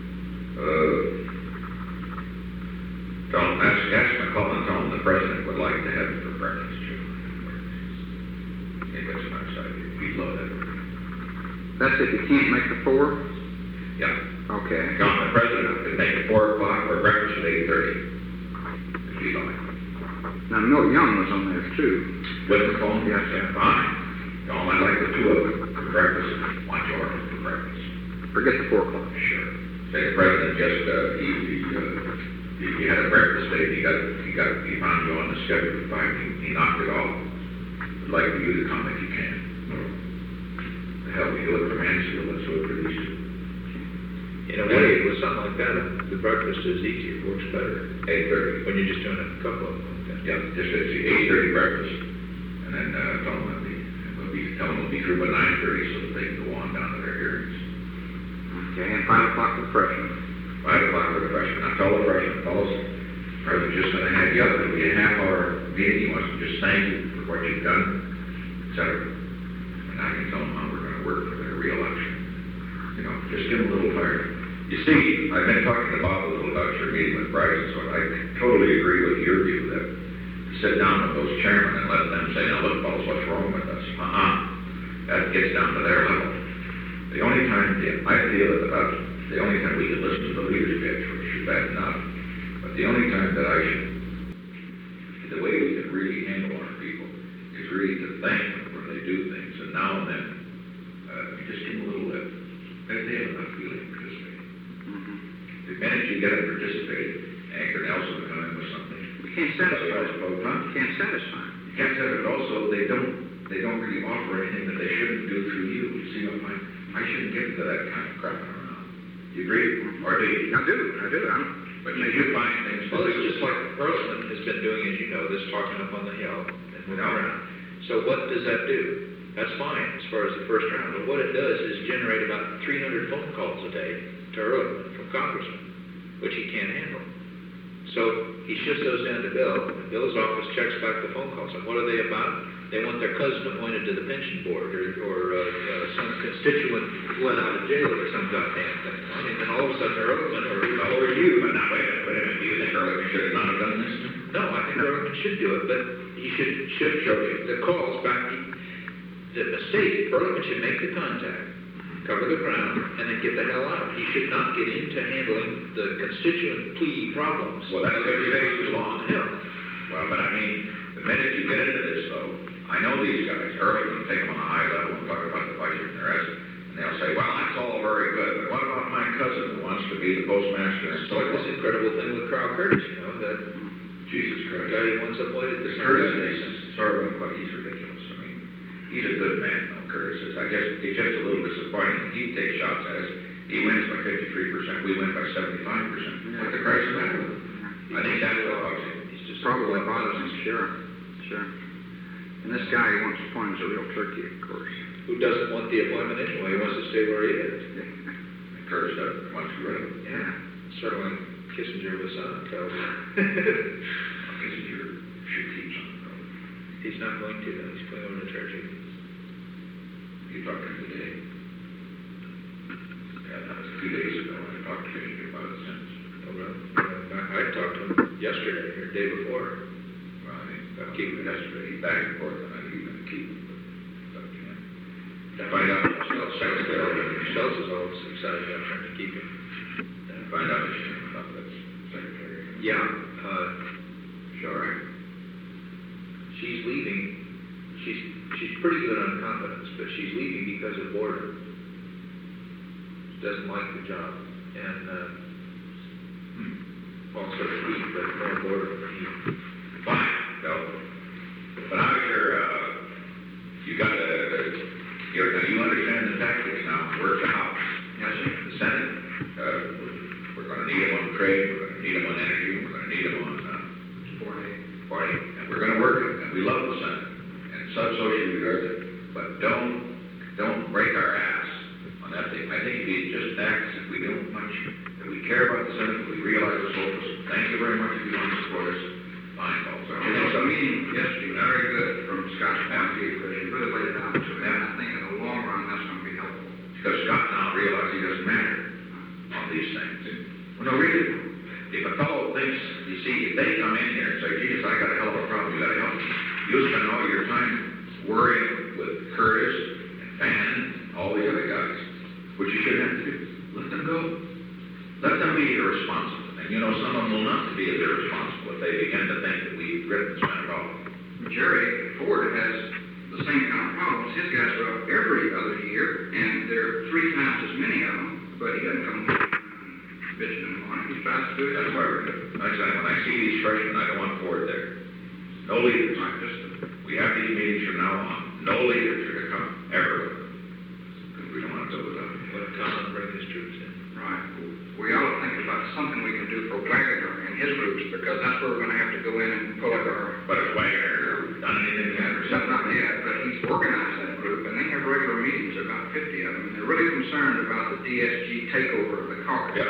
ask McCall and tell him the president would like to have it for breakfast, too. Maybe that's a nice idea. We'd love that. That's if you can't make the 4? Yeah. Okay. The president could make it 4 o'clock or breakfast at 8:30. If he'd like. Now, Milt Young was on there too. With McCall? Yes. Yeah, fine. Tell him I'd like the 2 of them for breakfast. Want yours for breakfast. Forget the 4 o'clock. Sure. Say the president just, he had a breakfast date, he found you on the schedule for 5, he knocked it off. Would like for you to come if you can. The hell, we do it for Mansfield, let's do it for these 2. In a way, with something like that, the breakfast is easier, works better. 8:30. When you're just doing a couple of them. Yeah, just at 8:30 breakfast. And then, tell them we'll be through by 9:30 so that they can go on down to their hearings. Okay, and 5 o'clock for the freshmen. 5 o'clock for the freshmen. Now tell the freshmen, fellows, President's just going to have you up. It'll be a half-hour meeting. He wants to just thank you for what you've done, etc. And I can tell them how we're going to work for their reelection. You know, just give them a little fire. You see, I've been talking to Bob a little about your meeting with Bryce, so I totally agree with your view that sit down with those chairmen and let them say, now look, fellas, what's wrong with us? That gets down to their level. The only time I feel that the only time we can listen to the leaders' pitch, which is bad enough, but the only time that the way we can really handle our people is really to thank them when they do things, and now and then, just give them a little lip. They have enough feeling to participate. The minute you get them to participate, Anchor Nelson will come in with something. You can't satisfy Somebody else will vote, huh? You can't satisfy. You can't say it also, they don't really offer anything that they shouldn't do through you. You see, I shouldn't get into that kind of crap around. You agree? Or do you? I do. But you do find things to Well, do. it's just like Roseland has been doing, as you know, this talking up on the hill and moving Yeah. around. So what does that do? That's fine as far as the first round, but what it does is generate about 300 phone calls a day to Ehrlichman from congressmen, which he can't handle. So he shifts those down to Bill, and Bill's office checks back the phone calls. And what are they about? They want their cousin appointed to the pension board, or some constituent let out of jail or some goddamn thing. I mean, then all of a sudden Ehrlichman or you. But now, wait a minute. Do you think Ehrlichman should have not have done this? No, I think Ehrlichman should do it, but he should show the calls back. The mistake, Ehrlichman should make the contact, cover the ground, and then get the hell out. He should not get into handling the constituent plea problems. Well, that's what he takes too long. Hell, Well, but I mean, the minute you get into this, though, I know these guys. Ehrlichman will take them on a high level and talk about the budget and the rest, and they'll say, well, that's all very good, but what about my cousin who wants to be the postmaster and it's so like this on? incredible thing with Carl Curtis, you know, that Jesus the Christ. guy he once appointed to Curtis is sort of, but he's ridiculous. I mean, he's a good man, though, Curtis is. I guess it's just a little disappointing that he takes shots at us. He wins by 53%, we win by 75%. What the Christ is the matter with him? I think that's what bugs him. he's just Probably bothers him, sure. And this guy he wants to appoint as a real turkey, of course. who doesn't want the appointment anyway. He wants to stay where he is. And Curtis doesn't want to rid of him. Yeah, sort of like Kissinger was on tells me. Kissinger should keep something, though. He's not going to, though. He's going over to Turkey. You talked to him today? Yeah, that was 2 days ago. I talked to Kissinger about it since. Oh, really? I talked to him yesterday or the day before. Well, I mean, Got to keep it yesterday, back and forth, and I keep going to keep it. But, find out, Yourselves is always excited about trying to keep him. find out about that secretary. Yeah, Sure. she's leaving. She's pretty good on competence, but she's leaving because of boredom. She doesn't like the job, and also heat, but more boredom than heat. Fine, no. But I'm sure, you got to, you understand the tactics now, work the House. Yes, sir. The Senate, we're going to need them on trade, we're going to need them on energy, we're going to need them on, party, and we're going to work it, and we love the Senate, and socially we are it, but don't break our ass on that thing. I think we just act if we don't much, if we care about the Senate, if we realize the focus. Thank you very much if you want to support us. Fine, folks. There was a meeting yesterday, very good from Scott's point of view, because he really laid it out to me, and I think in the long run, that's going to be helpful. Because Scott now realizes he doesn't matter on these things. Well, no, really. If a fellow thinks, you see, if they come in here and say, geez, I got a hell of a problem, you got to help me. You'll spend all your time worrying with Curtis and Fan and all the other guys, which you shouldn't have to do. Let them go. Let them be irresponsible. And you know, some of them will not be as irresponsible if they begin to think that we've ripped the Senate off. Jerry Ford has the same kind of problems. His guys go up every other year, and there are 3 times as many of them, but he doesn't come bitching in the morning. He tries to do it. That's why we're doing it. Like I said, when I see these freshmen, I don't want Ford there. No leaders. We have these meetings from now on. No leaders are going to come, ever. Because we don't want to go without them. Let Colin bring his troops in. Right. We ought to think about something we can do for Wagner and his groups, because that's where we're going to have to go in and pull up our... But has Wagner done anything yet or Except something? not yet, but he's organized that group, and they have regular meetings, about 50 of them, and they're really concerned about the DSG takeover of the car. Yeah,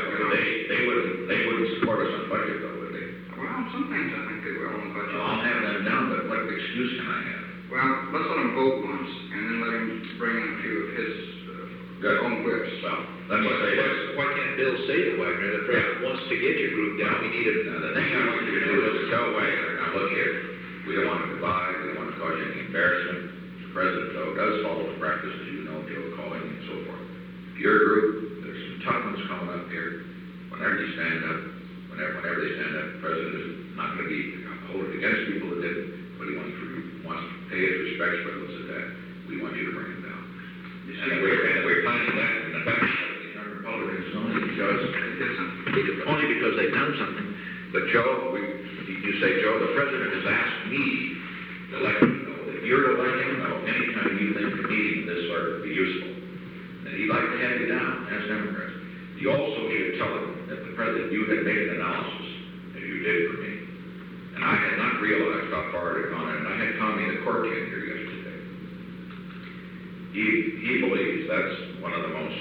they wouldn't support us on budget though, would they? Well, some things I think they will on the budget. Well, I'll have them down, but what excuse can I have? Well, let's let him vote once, and then let him bring in a few of his Good. own whips. Well, let me say this. Why can't Bill say to Wagner, the president wants to get your group down, we need Now, a... the thing I want you to do is to tell Wagner, now look here, we don't want to divide, we don't want to cause you any embarrassment. The president, though, does follow the practice, as you know, Joe, calling and so forth. Your group, there's some tough ones coming up here. Whenever you stand up, whenever they stand up, the president is not going to be hold it against people that didn't, but he wants to pay his respects for those that did. We want you to bring them down. And we're planning that, and the fact that the Republicans only because they've done something. But Joe, you say, Joe, the president has asked me to let you know that you're to let him know anytime you think a meeting of this sort would be useful. And he'd like to have you down as Democrats. You also should tell him that the president, you had made an analysis, as you did for me. And I had not realized how far it had gone, and I had Tommy the court in here yesterday. He believes that's one of the most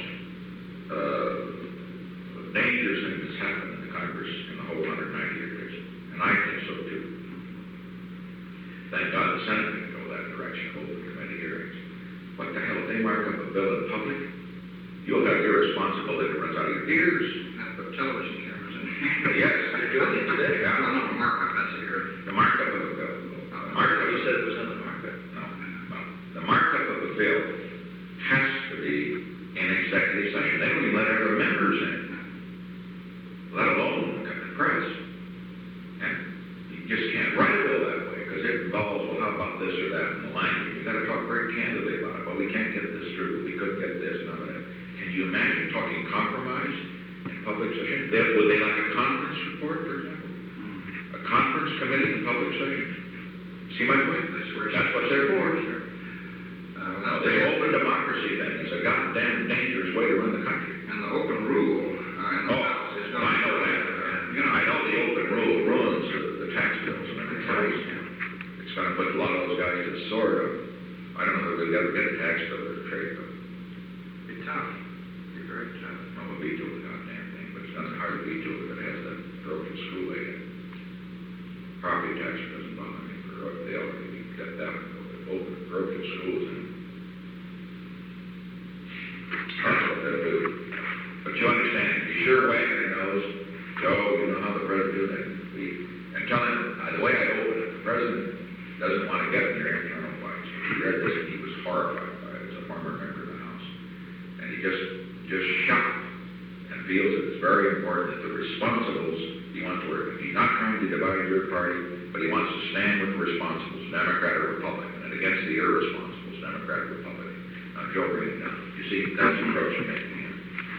dangerous things that's happened in the Congress in the whole 190 years. And I think so too. Thank God the Senate didn't go that direction, over the committee hearings. What the hell, if they mark up a bill in public, you'll have irresponsibility that runs out of your ears. That's what television cameras in. Yes, they're doing it today. I don't know, markup, that's here. The markup of a bill. The markup, You said it was on the market. no. The markup of a bill has to be in executive session. They don't even let other members in, let alone the press. And you just can't write a bill that way, because it involves, well, how about this or that in the language? You've got to talk very candidly about it. Well, we can't get this through. We couldn't get this, none of that. Can you imagine talking compromise in public session? Would they like a conference report, for example? A conference committee in public session? See my point? That's what they're for. No, the open democracy thing is a goddamn dangerous way to run the country. And the open rule in the House is going I know that. I know the open rule ruins the tax bills and everything else. It's going to put a lot of those guys to the sword of, I don't know if we'll ever get a tax bill or a trade bill. Be tough. Be very tough. I'm a veto the goddamn thing, but it's not hard to veto if it has that broken school aid in it. Property tax doesn't bother me, or they already got that open, broken schools in. That's what they'll do. But you understand, be sure Wagner knows, Joe, you know how the president did that. And tell him, the way I open it, the president worth. He's not trying to divide your party, but he wants to stand with the responsibles, Democrat or Republican, and against the irresponsibles, Democrat or Republican. Now, Joe, bring it down. You see, that's the approach you're making here.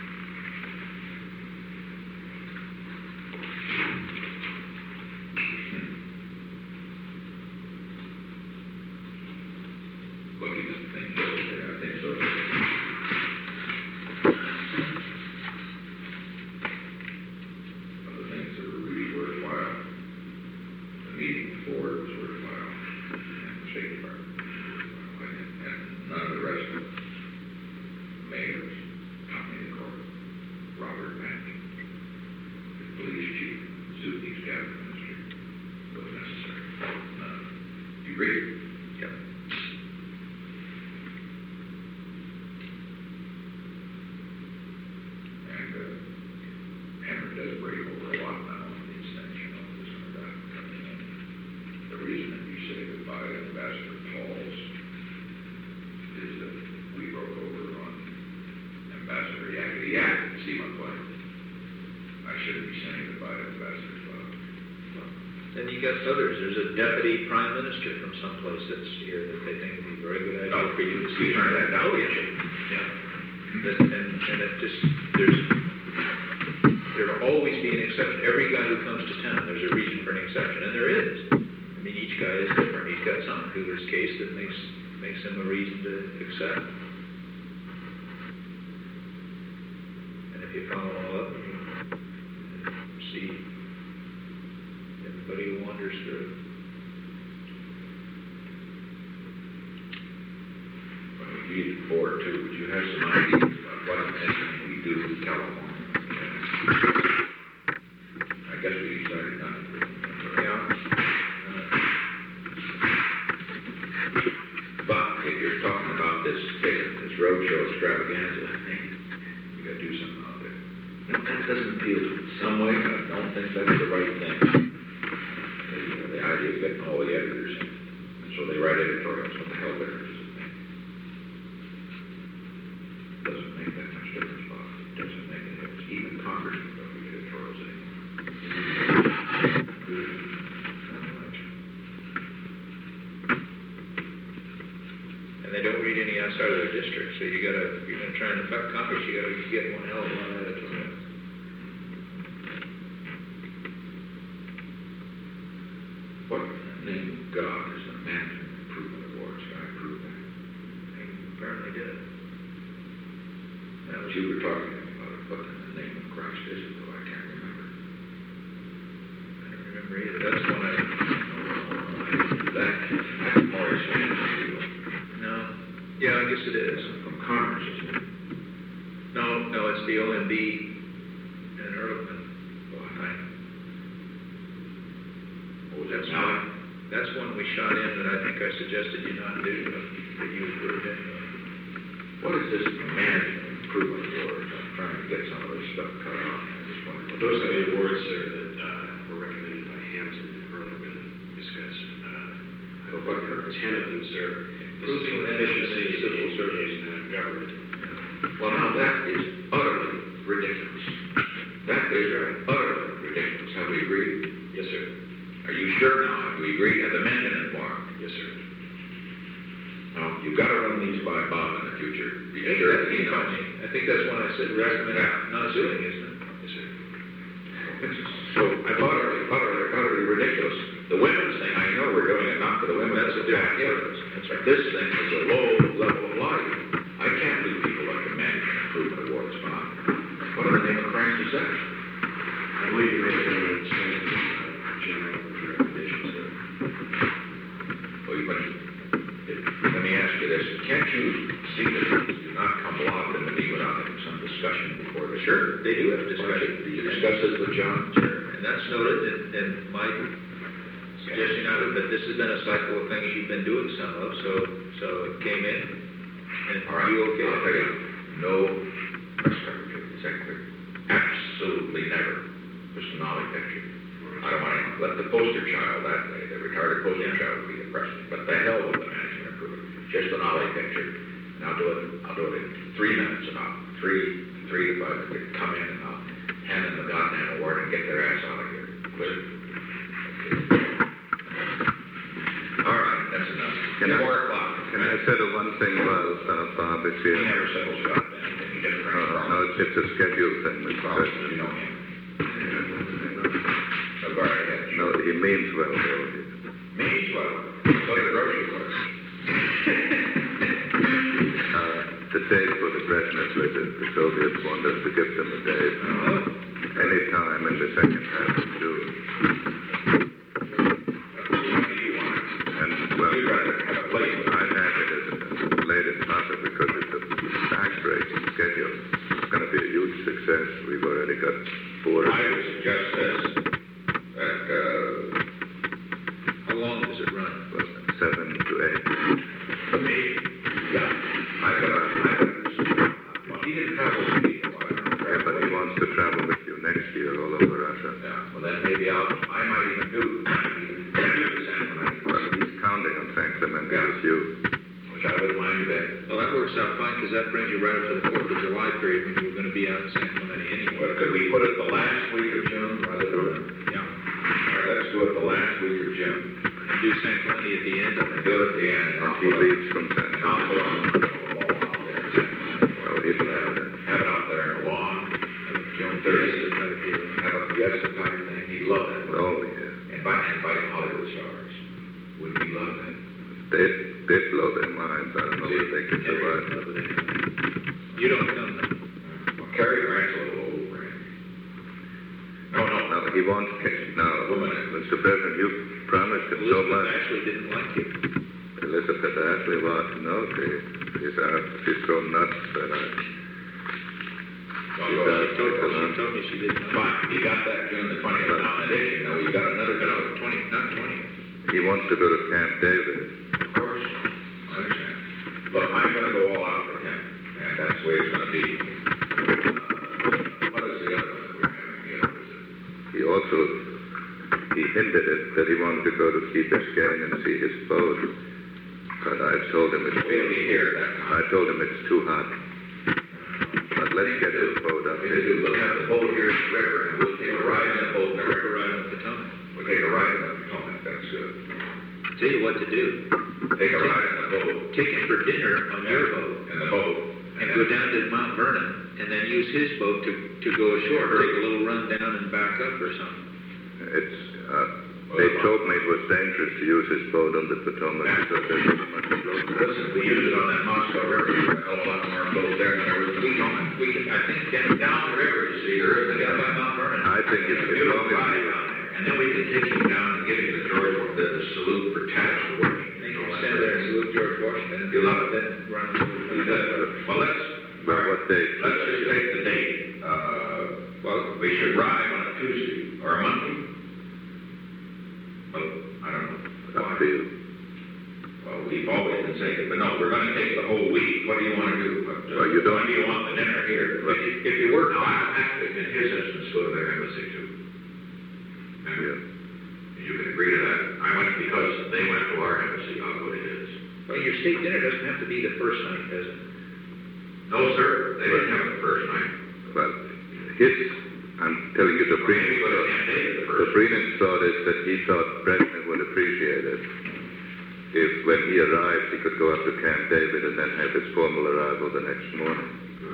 Looking at the thing yesterday, I think so. Other things that were really worthwhile. The meeting before it was worthwhile. And the State Department was worthwhile. And none of the rest of the mayors, Tommy McCord, Robert Patrick, the police chief, Suzuki's cabinet minister, was necessary. None. You agree? Yep. Henry does break over a lot now on these things, you know, this and that coming in. The reason that you say goodbye to Ambassador Pauls is that we broke over on Ambassador Yakety Yak. See my point? I shouldn't be saying goodbye to Ambassador Pauls. Then you got others. There's a deputy prime minister from someplace that's here that they think would be a very good idea for you to see. You turn that down. Oh, yeah. Yeah. And it just, there'll always be an exception. Every guy who comes to town, there's a reason for an exception, and there is. I mean, each guy is different. He's got something to his case that makes him a reason to accept. And if you follow all up, you see everybody who wanders through. Well, we need it forward too. Would you have some ideas about what intention we do with California? I guess we decided not to. Yeah. But if you're talking about this roadshow extravaganza, I think you gotta do something out there. That doesn't appeal to me in some way, but I don't think that's the right thing. The idea of getting all the editors in, and so they write editorials. What the hell difference does it make? Doesn't make that much difference, Bob. It doesn't make any difference. Even Congressmen don't read editorials anymore. And they don't read any outside of their district, so if you're gonna try and affect Congress, you gotta get one hell of a lot of editorial. What in the name of God is the Management Improvement Awards? Can I prove that? They apparently did. Now, as you were talking about it, what in the name of Christ is it, though? I can't remember. I don't remember either. That's one That's Morris Management. no. Yeah, I guess it is. From Congress, isn't it? No, it's the OMB and Ehrlichman. What was that? That's one we shot in that I think I suggested you not do, but you approved anyway. What is this Management Improvement Awards? I'm trying to get some of this stuff cut off. I just wondered what Those are the awards, sir, that were recommended by Hampton and Ehrlichman discussed. Well, what are 10 of them, sir. Improving efficiency of civil service. and government. Well, now that is utterly ridiculous. That is utterly ridiculous. Have we agreed? Yes, sir. Are you sure now? Have we agreed? Have the men been informed? Yes, sir. Now, you've got to run these by Bob in the future. Be I think sure that's that he knows. funny. I think that's one I said recommend not doing, isn't it? Yes, sir. It's so utterly ridiculous. The women's thing, I know we're doing it not for the women. That's a different difference. That's right. This thing is a low level of life. I can't do people like the Management Improvement Awards, Bob. What in the name of Christ is that? I believe you made an extension general recommendations, sir. Well, let me ask you this. Can't you see that things do not come locked into me without having some discussion before the Sure, they do have discussion. Did you discuss this with John? Sure, and that's noted, and my suggestion out of it, this has been a cycle of things you've been doing some of, so it came in, and All right. you okay? I'll tell you, no press coverage of this actor. Absolutely never. Just a Nolly picture. I don't mind. Let the poster child that day, the retarded poster child be the president. But the hell with the Management Improvement. Just a Nolly picture. And I'll do it in 3 minutes and I'll 3 to 5 to come in and I'll hand them the goddamn award and get their ass out of here. Clear? All right, that's enough. Can I- 4 o'clock. Can I settle one thing while Bob is He here? never settles Scott down. He doesn't bring a No, problem. it's a schedule thing, Mr. Problem, President. you know him. So go right ahead. No, he means well, though. Means well. So the grocery clerk. The date for the Brezhnev visit, the Soviets want us to give them a date. Any time in the second half of June. When do you want it? And, well, You'd rather have a place with I'd have it as late as possible because it's a tax-breaking schedule. It's going to be a huge success. We've already got 4. I would suggest this, that, How long does it run? 7 to 8. for me, yeah, well, he didn't travel with me for a while. Yeah, but he wants to travel with you next year all over Russia. Yeah, well, then maybe I might even do the San Well, Clemente, he's counting on San Clemente with you. which I wouldn't mind a bit. Well, that works out fine, because that brings you right up to the 4th of July period, when you were gonna be out in San Clemente anyway. But could we put it the last week of June rather than, Yeah. all right, let's do it the last week of June. And do San Clemente at the end of And it. do it at the end. And he leaves from San And I'll put on Clemente. the wall out there. in San Clemente. Well, he'd have it. Have it out there in the lawn, June 30th, have a fiesta type thing, he'd love that. Oh, yeah. Invite Hollywood stars. Would he love that? They blow their minds. I don't know if they can survive. You don't come then. Well, Cary Grant's a little old, right? No. No, he wants, no, Mr. President, you promised him so Elizabeth much. actually didn't like you. Elizabeth Ashley wants, no, she's so nuts that I... She told me she didn't like Fine, you got that June the 20th nomination, now you got another you. job. 20, not 20. He wants to go to Camp David. Of course, I understand. Look, I'm gonna go all out for him, and that's the way it's gonna be. What is the other one that we're having here? He also, he hinted at that he wanted to go to Key Biscayne and see his boat. But I told him it's, We'll be here at that I time. told him it's too hot. But let's get his boat up We'll there. have the boat here in the river, and we'll take a ride in the boat in the river. Right on the Potomac. We'll take a ride in the Potomac, that's good. Tell you what to do. Take a ride in the boat, Take him for dinner on your boat, in the boat. and go down to Mount Vernon, and then use his boat to go ashore. Take a little run down and back up or something. It's, they told me it was dangerous to use his boat on the Potomac because there's so much float. Listen, we use it on that Moscow River, we got a hell of a lot more boats there than there was in the Potomac. We can, I think, get down the river, you see, there is, down by Mount Vernon. I think it's If as you long don't as ride down there, and then we can take him down and give him the George, the salute for tax working. They can stand there and salute George Washington, and You love it. then run. Well, let's, But what date? let's just take the date. Well, we should ride on a Tuesday or a Monday. Well, I don't know. Up to you. Well, we've always been saying it, but no, we're gonna take the whole week. What do you wanna do? Well, you don't- When do you want the dinner here? If you work, I'll have to, in his instance, go to their embassy too. And Yeah. you can agree to that. I went because they went to our embassy, I'll go to his. Well, your state dinner doesn't have to be the first night, does it? No, sir, they didn't have it the first night. Well, I'm telling you, the Maybe go to Breen's Camp David the the first. Breen's thought is that he thought Brezhnev would appreciate it if, when he arrived, he could go up to Camp David and then have his formal arrival the next morning.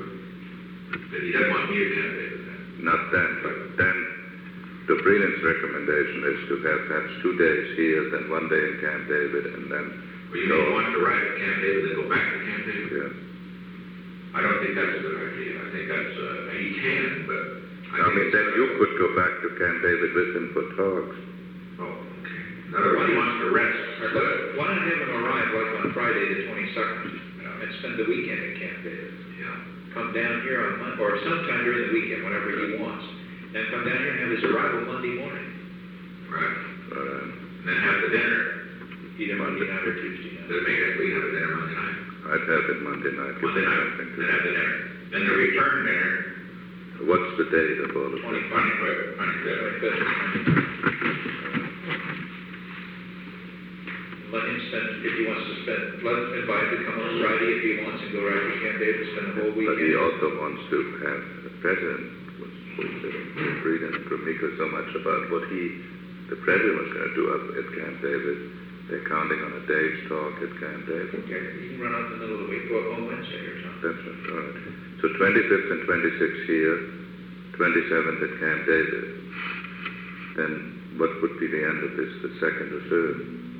But he doesn't want me to Camp David then. Not then, but then the Breen's recommendation is to have perhaps 2 days here, then 1 day in Camp David, and then Well, you may want to ride to Camp David, then go back to Camp David. yeah. I don't think that's a good idea. I think that's, he can, but I mean, then you could go back to Camp David with him for talks. Oh, okay. In other words, he wants to rest. But, Why not have him arrive like on Friday the 22nd, and spend the weekend at Camp David? yeah. Come down here on Monday, or sometime during the weekend, whenever he wants, and come down here and have his arrival Monday morning. Right. Uh, And then have the dinner. Either Monday night or Tuesday night. Then make it, we have a dinner Monday night. I'd have it Monday night. give Monday me night, something to then have the dinner. Then the return dinner, What's the date of all of it? 25th. 25th. Let him spend, if he wants to spend, let him invite him to come on Friday if he wants, and go right to Camp David, spend the whole But he weekend. also wants to have the president. Breeden and Gromyko so much about what the president was going to do up at Camp David. They're counting on a day's talk at Camp David. Okay, you can run out in the middle of the week, go up on Wednesday or something. That's right. So 25th and 26th here, 27th at Camp David. Then what would be the end of this, the 2nd or 3rd?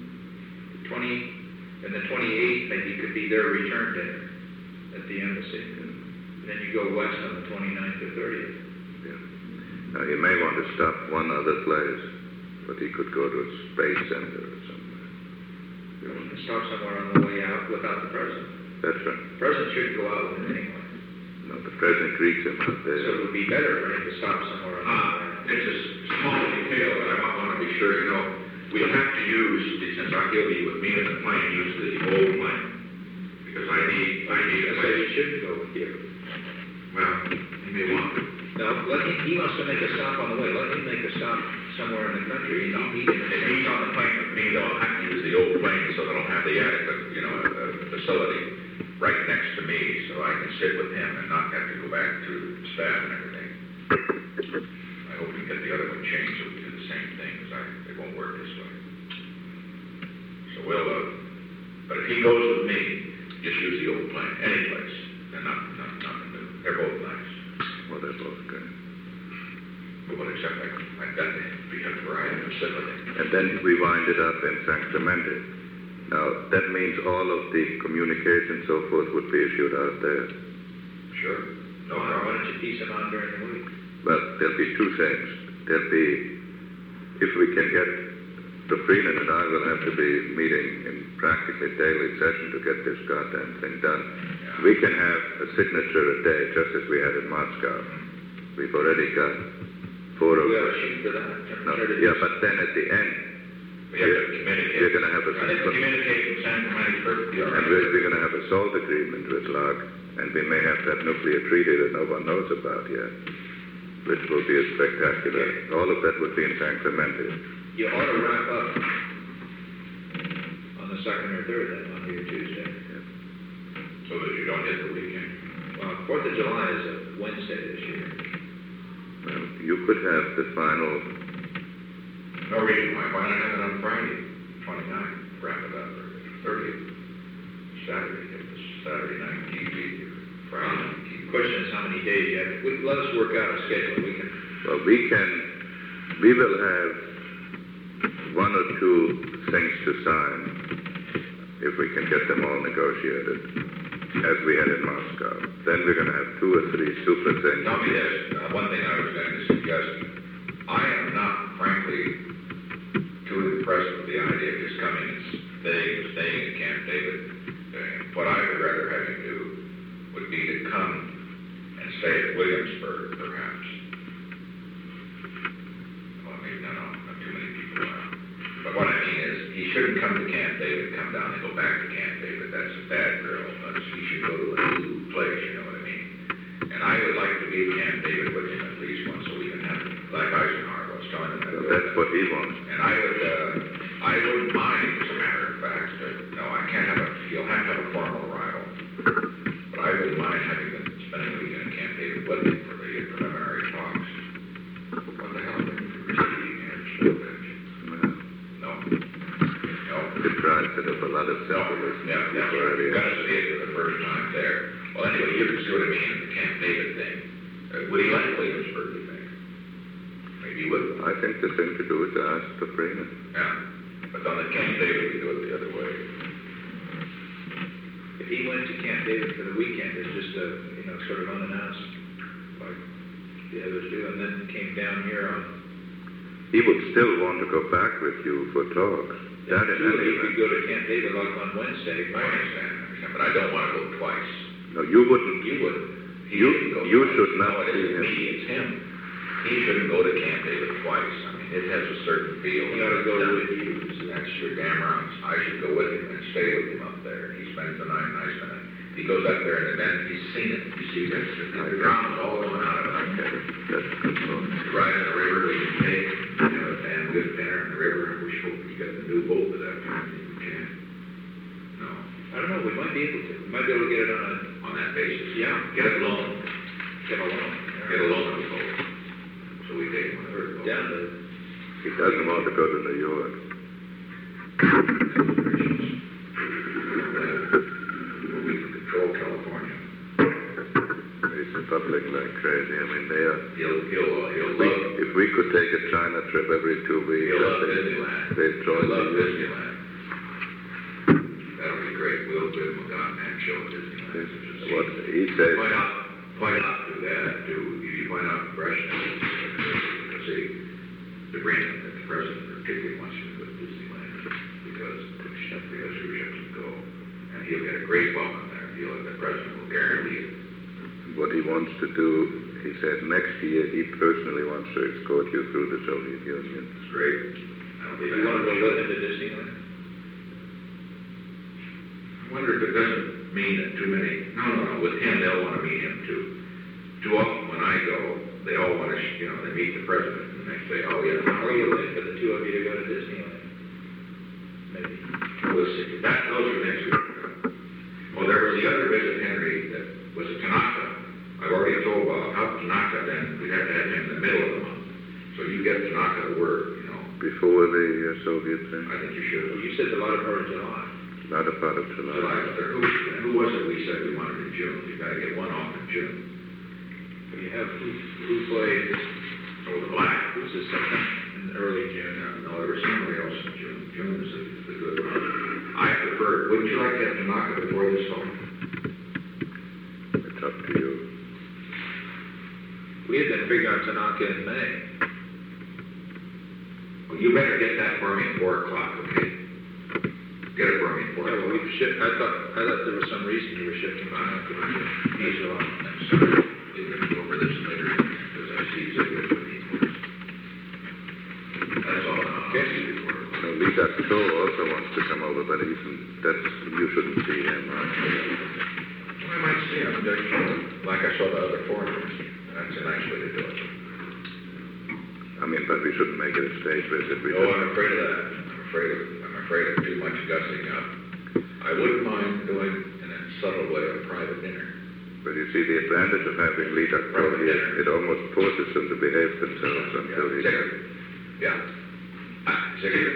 20, and the 28th, maybe could be their return dinner at the embassy. And then you go west on the 29th or 30th. Yeah. Now, he may want to stop one other place, but he could go to a space center or somewhere. You can stop somewhere on the way out without the president. That's right. The president shouldn't go out with him anyway. No, the president greets him out there. So it would be better for him to stop somewhere on the way out. It's a small detail, but I want to be sure you know, we have to use, since he'll be with me in the plane, use the old plane. Because I need I a say he place. shouldn't go with you. Well, he may want to. No, he wants to make a stop on the way. Let him make a stop somewhere in the country and you meet him in If he's on the plane with me, though, I'll have to use the old plane so that I'll have the adequate, facility right next to me, so I can sit with him and not have to go back to staff and everything. I hope we can get the other one changed so we do the same thing, because it won't work this way. So but if he goes with me, just use the old plane, any place, and nothing new. They're both nice. Well, they're both good. But except I've got to be at where I am to sit with him. And then we wind it up in San Clemente. Now, that means all of the communication and so forth would be issued out there. Sure. No Why problem. don't you piece him on during the week? Well, there'll be two things. There'll be, if we can get, Freeman and I will have to be meeting in practically daily session to get this goddamn thing done. Yeah. We can have a signature a day, just as we had in Moscow. We've already got 4 of We have a them. sheet for that. No, yeah, but then at the end, We have to communicate. we're going to have a I think communicate from San Clemente perfectly all and right. we're going to have a salt agreement with LAG, and we may have that nuclear treaty that no one knows about yet, which will be a spectacular. All of that would be in San Clemente. You ought to wrap up on the 2nd or 3rd, then Monday or Tuesday. So that you don't hit the weekend. Well, 4th of July is a Wednesday this year. Well, you could have the final. No reason why not have it on Friday, 29th, wrap it up, or 30th, Saturday, if it's Saturday night TV, or Friday night TV. The question is how many days you have. Let us work out a schedule. Well, we will have 1 or 2 things to sign, if we can get them all negotiated, as we had in Moscow. Then we're going to have 2 or 3 super things. Tell me this, one thing I was going to suggest, I am not, frankly, too impressed with the idea of just coming and staying at Camp David. What I would rather have you do would be to come and stay at Williamsburg, perhaps. Well, maybe not too many people around. But what I mean is, he shouldn't come to Camp David, come down and go back to Camp David. That's a bad girl. But he should go to a new place, you know what I mean? And I would like to be at Camp David with him at least once a week and have, like Eisenhower was telling him. So that's what he wants. And I wouldn't mind, as a matter of fact, that, no, I can't have you'll have to have a formal arrival. But I wouldn't mind having them spending a weekend in Camp David with him for the preliminary talks. What the hell, they're proceeding here, no. Deprived it of a lot of No, symbolism. yeah, that's right. You're gonna see it for the first time there. Well, anyway, you can see what I mean, the Camp David thing. Would he like Williamsburg, do you think? Maybe he would. I think the thing to do is to ask for Freeman. Yeah, but on the Camp David, we do it the other way. If he went to Camp David for the weekend, it's just sort of unannounced, like the others do, and then came down here on. He would still want to go back with you for talks. That in any He could event. go to Camp David like on Wednesday. I understand, but I don't want to go twice. No, you wouldn't. You wouldn't. He You- shouldn't go you twice. should not No, it see isn't him. me, it's him. He shouldn't go to Camp David twice. I mean, it has a certain feel. He ought to go with you. That's your damn right. I should go with him and stay with him up there. He spends the night and I spend it. He goes up there and then he's seen it. You see, the drama's all going out of it. That's a good thought. Right in the river, we can take, a damn good dinner in the river, and we hope we get the new boat to that time. We can. No, I don't know, we might be able to. We might be able to get it on that basis. Yeah. Get it loan. get a loan. Get a loan on the boat. So we can He doesn't want to go to New York. We can control California. He's bubbling like crazy. I mean, they are. He'll love, If we could take a China trip every 2 weeks, he'll love they'd Disneyland. join He'll love the Disneyland. That'll be great. We'll give him a goddamn show at Disneyland. What he says. Why not do that? Why not Brezhnev? See, the agreement that the president particularly wants you to go to Disneyland because Khrushchev can go, and he'll get a great bump on there. The president will guarantee it. What he wants to do, he said next year he personally wants to escort you through the Soviet Union. It's great. You want to go with him to Disneyland? I wonder if it doesn't mean that too many. No. With him, they'll want to meet him too. Too often when I go, they all want to, they meet the president, and they say, "Oh yeah, How are you looking for the two of you to go to Disneyland? Maybe. we'll see." Those are next week. Oh, there was the other visit, Henry. That was a Tanaka. I've already told Bob how Tanaka. Then we'd have to have him in the middle of the month. So you get Tanaka to work. Before the Soviet thing, I think you should. You said the latter part of July. not a part of July. July. Who was it we said we wanted in June? You got to get one off in June. You have who played Oh, the Black. who's the second in early June? No, there was somebody else in June. June is the good month. I prefer. Wouldn't you like to have Tanaka before this fall? It's up to you. We had been figuring out Tanaka in May. Well, you better get that for me at 4 o'clock, okay? Get it for me at 4 Yeah, well, o'clock. we shipped. I thought there was some reason you were shifting Tanaka. He's on. I'm sorry. We're going to go over this later because I see he's a good one. That's all. Okay. No, Lisa Cho also wants to come over, but you shouldn't see him, right? I might see him. Like I saw the other foreigners. That's a nice way to do it. I mean, but we shouldn't make it a state visit. We Oh, just- I'm afraid of that. I'm afraid of too much gussing up. I wouldn't mind doing, in a subtle way, a private dinner. But you see, the advantage of having Lisa Cho here, it almost forces them to behave themselves until he can. Yeah. Second.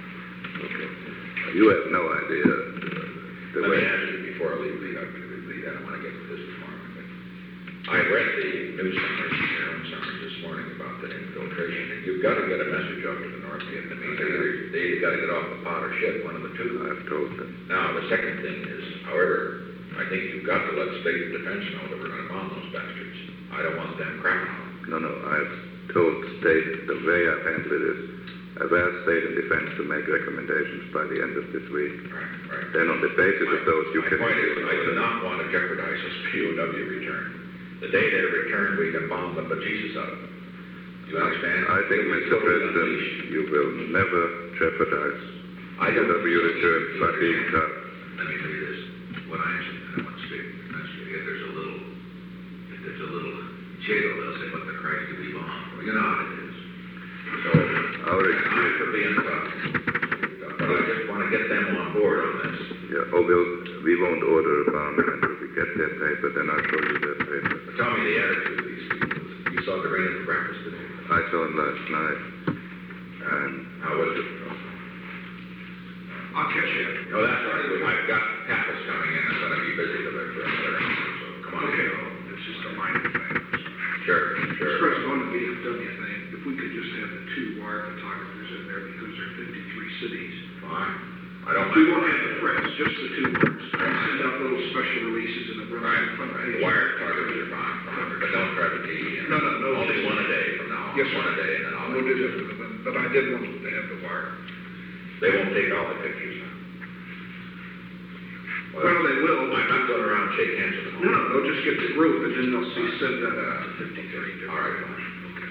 You have no idea the Let me way. ask you before I leave, I don't want to get to this tomorrow. But I read the news summary, summary this morning about the infiltration. And you've got to get a message up to the North Vietnamese. They either got to get off the pot or ship, one of the two. I've told them. Now, the second thing is, however, I think you've got to let state defense know that we're going to bomb those bastards. I don't want them crapping on them. No, I've told state, the way I've handled it is, I've asked state and defense to make recommendations by the end of this week. Right. Then on the basis of those, you My can... point is, I do not want to jeopardize this POW return. The day they return, we can bomb the bejesus out of them. You understand? I think, We'll be Mr. totally President, unleashed. you will never jeopardize I don't- POW return by being tough. Let me tell you this. When I want to speak, if there's a little jiggle, they'll say, "What the Christ do we bomb?" Well, you know how it is. So, Our I experience... could be in tough. But I just want to get them on board on this. Yeah, we won't order a bomb until we get their paper, then I'll show you their paper. But tell me the attitude of these people. You saw Doreen for breakfast today. I saw him last night, and How was it? I'll catch you. No, that's right. I've got tackles coming in. I'm going to be busy for another hour. So come on. Okay, it's just a minor thing. Sure. Express on the VFW thing, if we could just have the 2 wire photographers in there because there are 53 cities. Fine. I don't We mind. won't have the press, just the 2 ones. Send out little special releases in the front Right. page. Wire targets are fine, but don't try to TV. No. Only one a day from now on. Yes, sir. One a day, and then I'll. We'll do that, but I did want to have the wire. They won't take all the pictures. Well, they will. I'm not going around and shake hands with them. No, they'll just get the group and then they'll send that out to 53. All right, fine.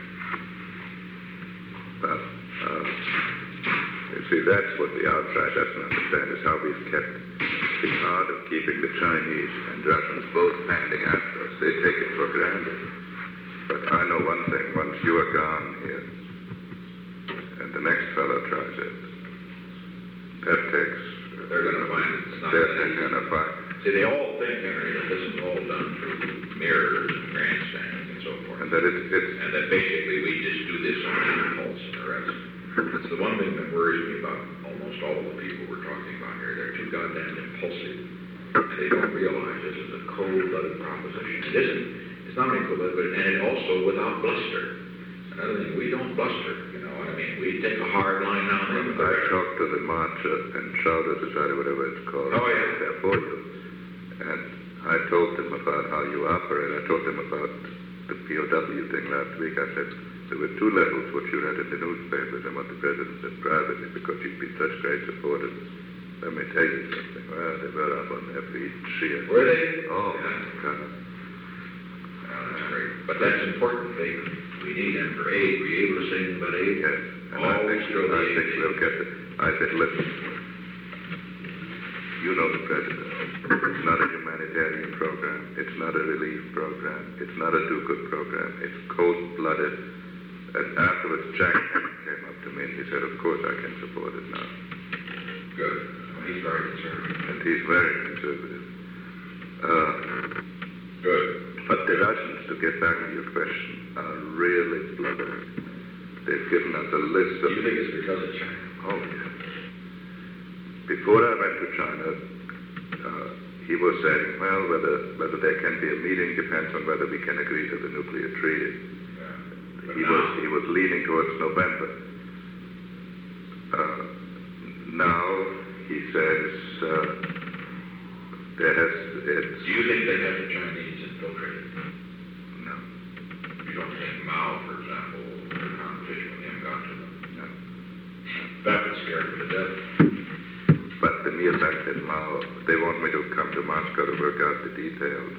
well, you see, that's what the outside doesn't understand, is how we've kept the art of keeping the Chinese and Russians both handing after us. They take it for granted. But I know one thing, once you are gone here, and the next fellow tries it, that takes... They're going to find it's not They're that easy. going to find... See, they all think, Henry, that this is all done through mirrors and grandstands and so forth. And that it's And that basically we just do this on impulse and the rest. It's the one thing that worries me about almost all the people we're talking about here. They're too goddamn impulsive. And they don't realize this is a cold-blooded proposition. It isn't. It's not only cold-blooded, and it also without bluster. Another thing, we don't bluster, you know what I mean? We take a hard line down there. I talked to the marcher and Chowder Society, whatever it's called. Oh, yeah. There for you. And I told him about how you operate. I told him about the POW thing last week. I said there were two levels, what you read in the newspapers and what the president said privately, because you've been such great supporters. Let me tell you something. Well, they were up on their feet, cheering. Were they? Oh, Yeah. God. Well, that's great. But that's important. We need them for aid. We're able to sing them about aid. Yes. And I Always think throw the aid. they'll get it. I said, listen, you know the president. It's not a humanitarian program. It's not a relief program. It's not a do-good program. It's cold-blooded. And afterwards, Jack came up to me and he said, of course I can support it now. Good. Well, he's very conservative. And he's very conservative. Good. But the Russians, to get back to your question, are really blubbery. They've given us a list of... Do you think it's because of China? Oh, yes. Before I went to China, he was saying, well, whether there can be a meeting depends on whether we can agree to the nuclear treaty. Yeah. But He was leaning towards November. Now he says do you think they have the Chinese infiltrated? No. You don't think Mao, for example, the competition with him got to them? No. That would scare me to death. But the mere fact that Mao, they want me to come to Moscow to work out the details.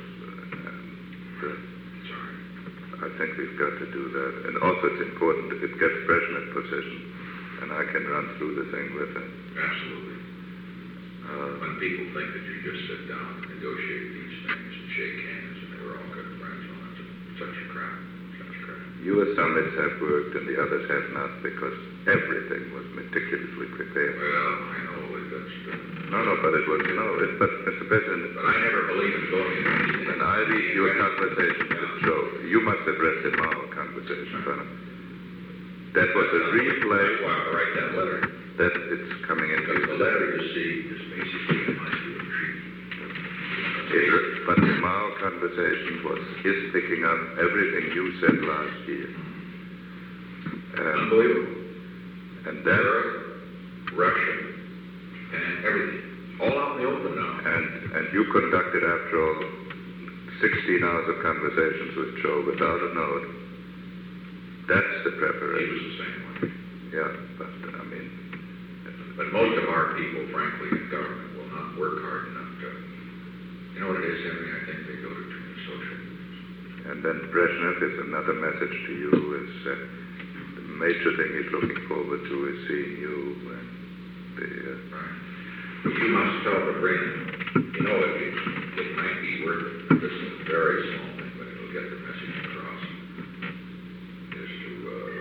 Sorry. I think we've got to do that. And also it's important, it gets Brezhnev position, and I can run through the thing with him. Absolutely. When people think that you just sit down and negotiate these things and shake hands and they were all good friends, well, that's such a crap. U.S. summits have worked and the others have not because everything was meticulously prepared. Well, I know that's No, but it was, but Mr. President, but I never believed in going into anything. when I read your conversations with Joe, you must have read the Mao conversation, that was a replay. That's why I write that letter. That it's coming into Because the letter you see is basically a nice little treat. But the Mao conversation was his picking up everything you said last year. Unbelievable. And that, Russian, and everything. All out in the open now. and you conducted, after all, 16 hours of conversations with Joe without a note. That's the He preparation. was the same way. Yeah, but I mean, But most of our people, frankly, in government will not work hard enough to... You know what it is, Henry? I think they go to too many social meetings. and then Brezhnev is another message to you is the major thing he's looking forward to is seeing you and the... Right. But you must tell the brain, you know, it might be worth this is a very small thing, but it'll get the message across. Is to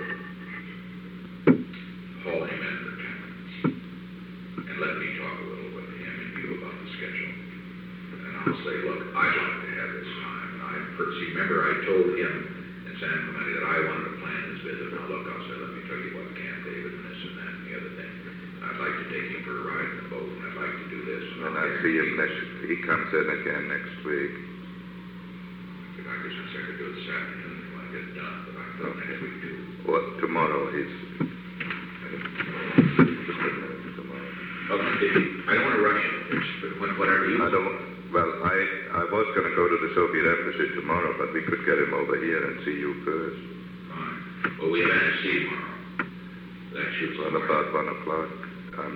haul him in for 10 minutes and let me talk a little with him and you about the schedule. And I'll say, look, I'd like to have this time. And I see, remember I told him in San Clemente that I wanted to plan this visit. Now look, I'll say, let me tell you what, Camp David and this and that and the other thing. I'd like to take him for a ride in the boat, and I'd like to do this. And I see him he comes in again next week. I guess I could do it this afternoon if I get it done, but I thought next week too. Well, tomorrow he's... Just a minute, tomorrow. Okay, I don't want to rush you, but whatever you... I don't... Well, I was going to go to the Soviet embassy tomorrow, but we could get him over here and see you first. Fine. Well, we have NSC tomorrow. That shoots Well, about 1 o'clock. At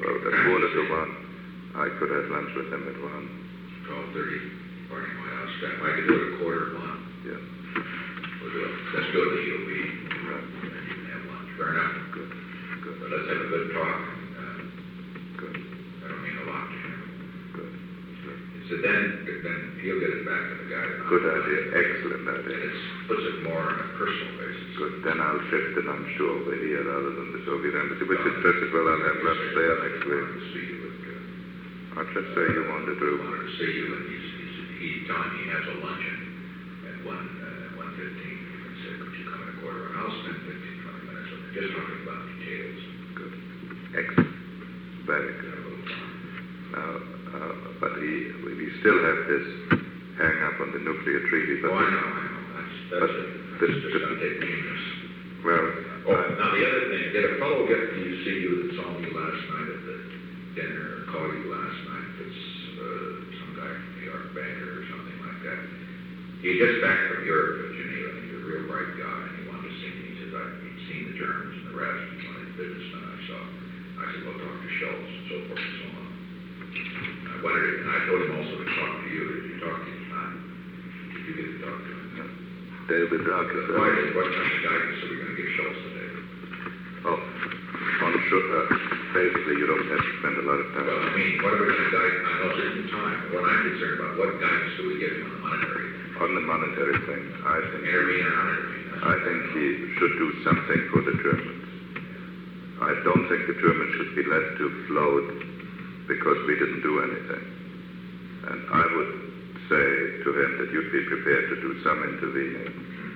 1:45. I could have lunch with him at 1. 12:30, party in my house. I could do it at 1:45. Yeah. We'll do it. Let's go to the EOB. Right. And you can have lunch. Fair enough. Good. Good. But let's have a good talk. Good. That'll mean a lot to him. Good. Good. So then he'll get it back to the guy. Good idea. Excellent And idea. it puts it more on a personal basis. Good. Then I'll shift the lunch to over here rather than the Soviet embassy, which is just as well I'll have lunch there next week. To see you I'll just say you wanted to. wanted to see you, and he's telling me he has a luncheon at 1:15. He said, could you come at 1:15? I'll spend 15, 20 minutes with him. just talking about details. Good. Excellent. Very good. Now, but we still have this hang up on the nuclear treaty. But Oh, I know. That's just gonna take meaningless. Well, Oh, now the other thing, did a fellow get to see you that saw me last night at the dinner, or call you last night, that's, some guy from New York banker or something like that? He just back from Europe, Geneva, and he's a real bright guy, and he wanted to see me. He said, he'd seen the Germans and the rest, and wanted business, and I said, well, talk to Schultz, and so forth and so on. I wondered, and I told him also to talk to you. Did you talk to him tonight? Did you get to talk to him? David What Rockefeller. kind of guidance are we gonna give Schultz today? Oh, basically, you don't have to spend a lot of Well, I time. mean, what are we gonna guide, I know there's time, but what I'm concerned about, what guidance do we give him on the monetary thing? On the monetary thing, I think Intervene or not intervene? I think he should do something for the Germans. I don't think the Germans should be let to float because we didn't do anything. And I would say to him that you'd be prepared to do some intervening.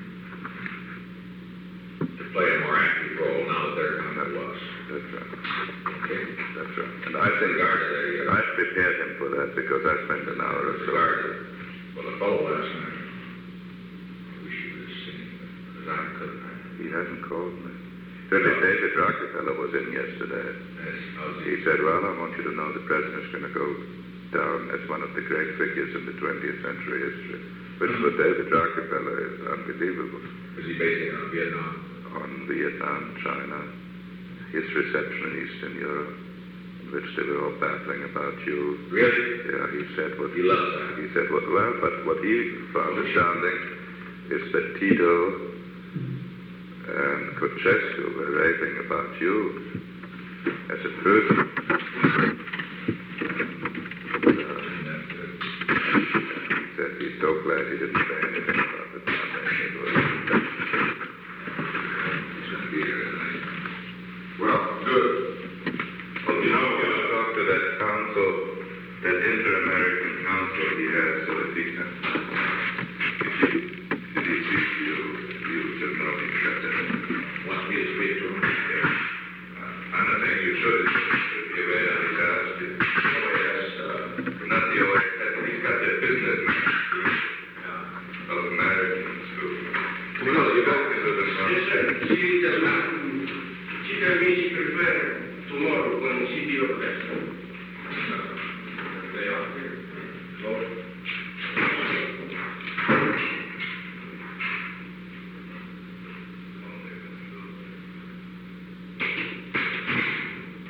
To play a more active role now that they're coming to us. That's right. Okay? That's right. And I think Regard to that, I've prepared him for that because I spent an hour or so. regard to, well, the fellow last night, I wish he would have seen, because I couldn't. He hasn't called me. Really, David Rockefeller was in yesterday. He said, well, I want you to know the president's going to go down as one of the great figures in the 20th century history, which for David Rockefeller is unbelievable. Was he based on Vietnam? On Vietnam, China, his reception in Eastern Europe, in which they were all battling about you. Really? Yeah, he said what He loves that. He said what, well, but what he found astounding is that Tito and Ceausescu were raving about you as a person.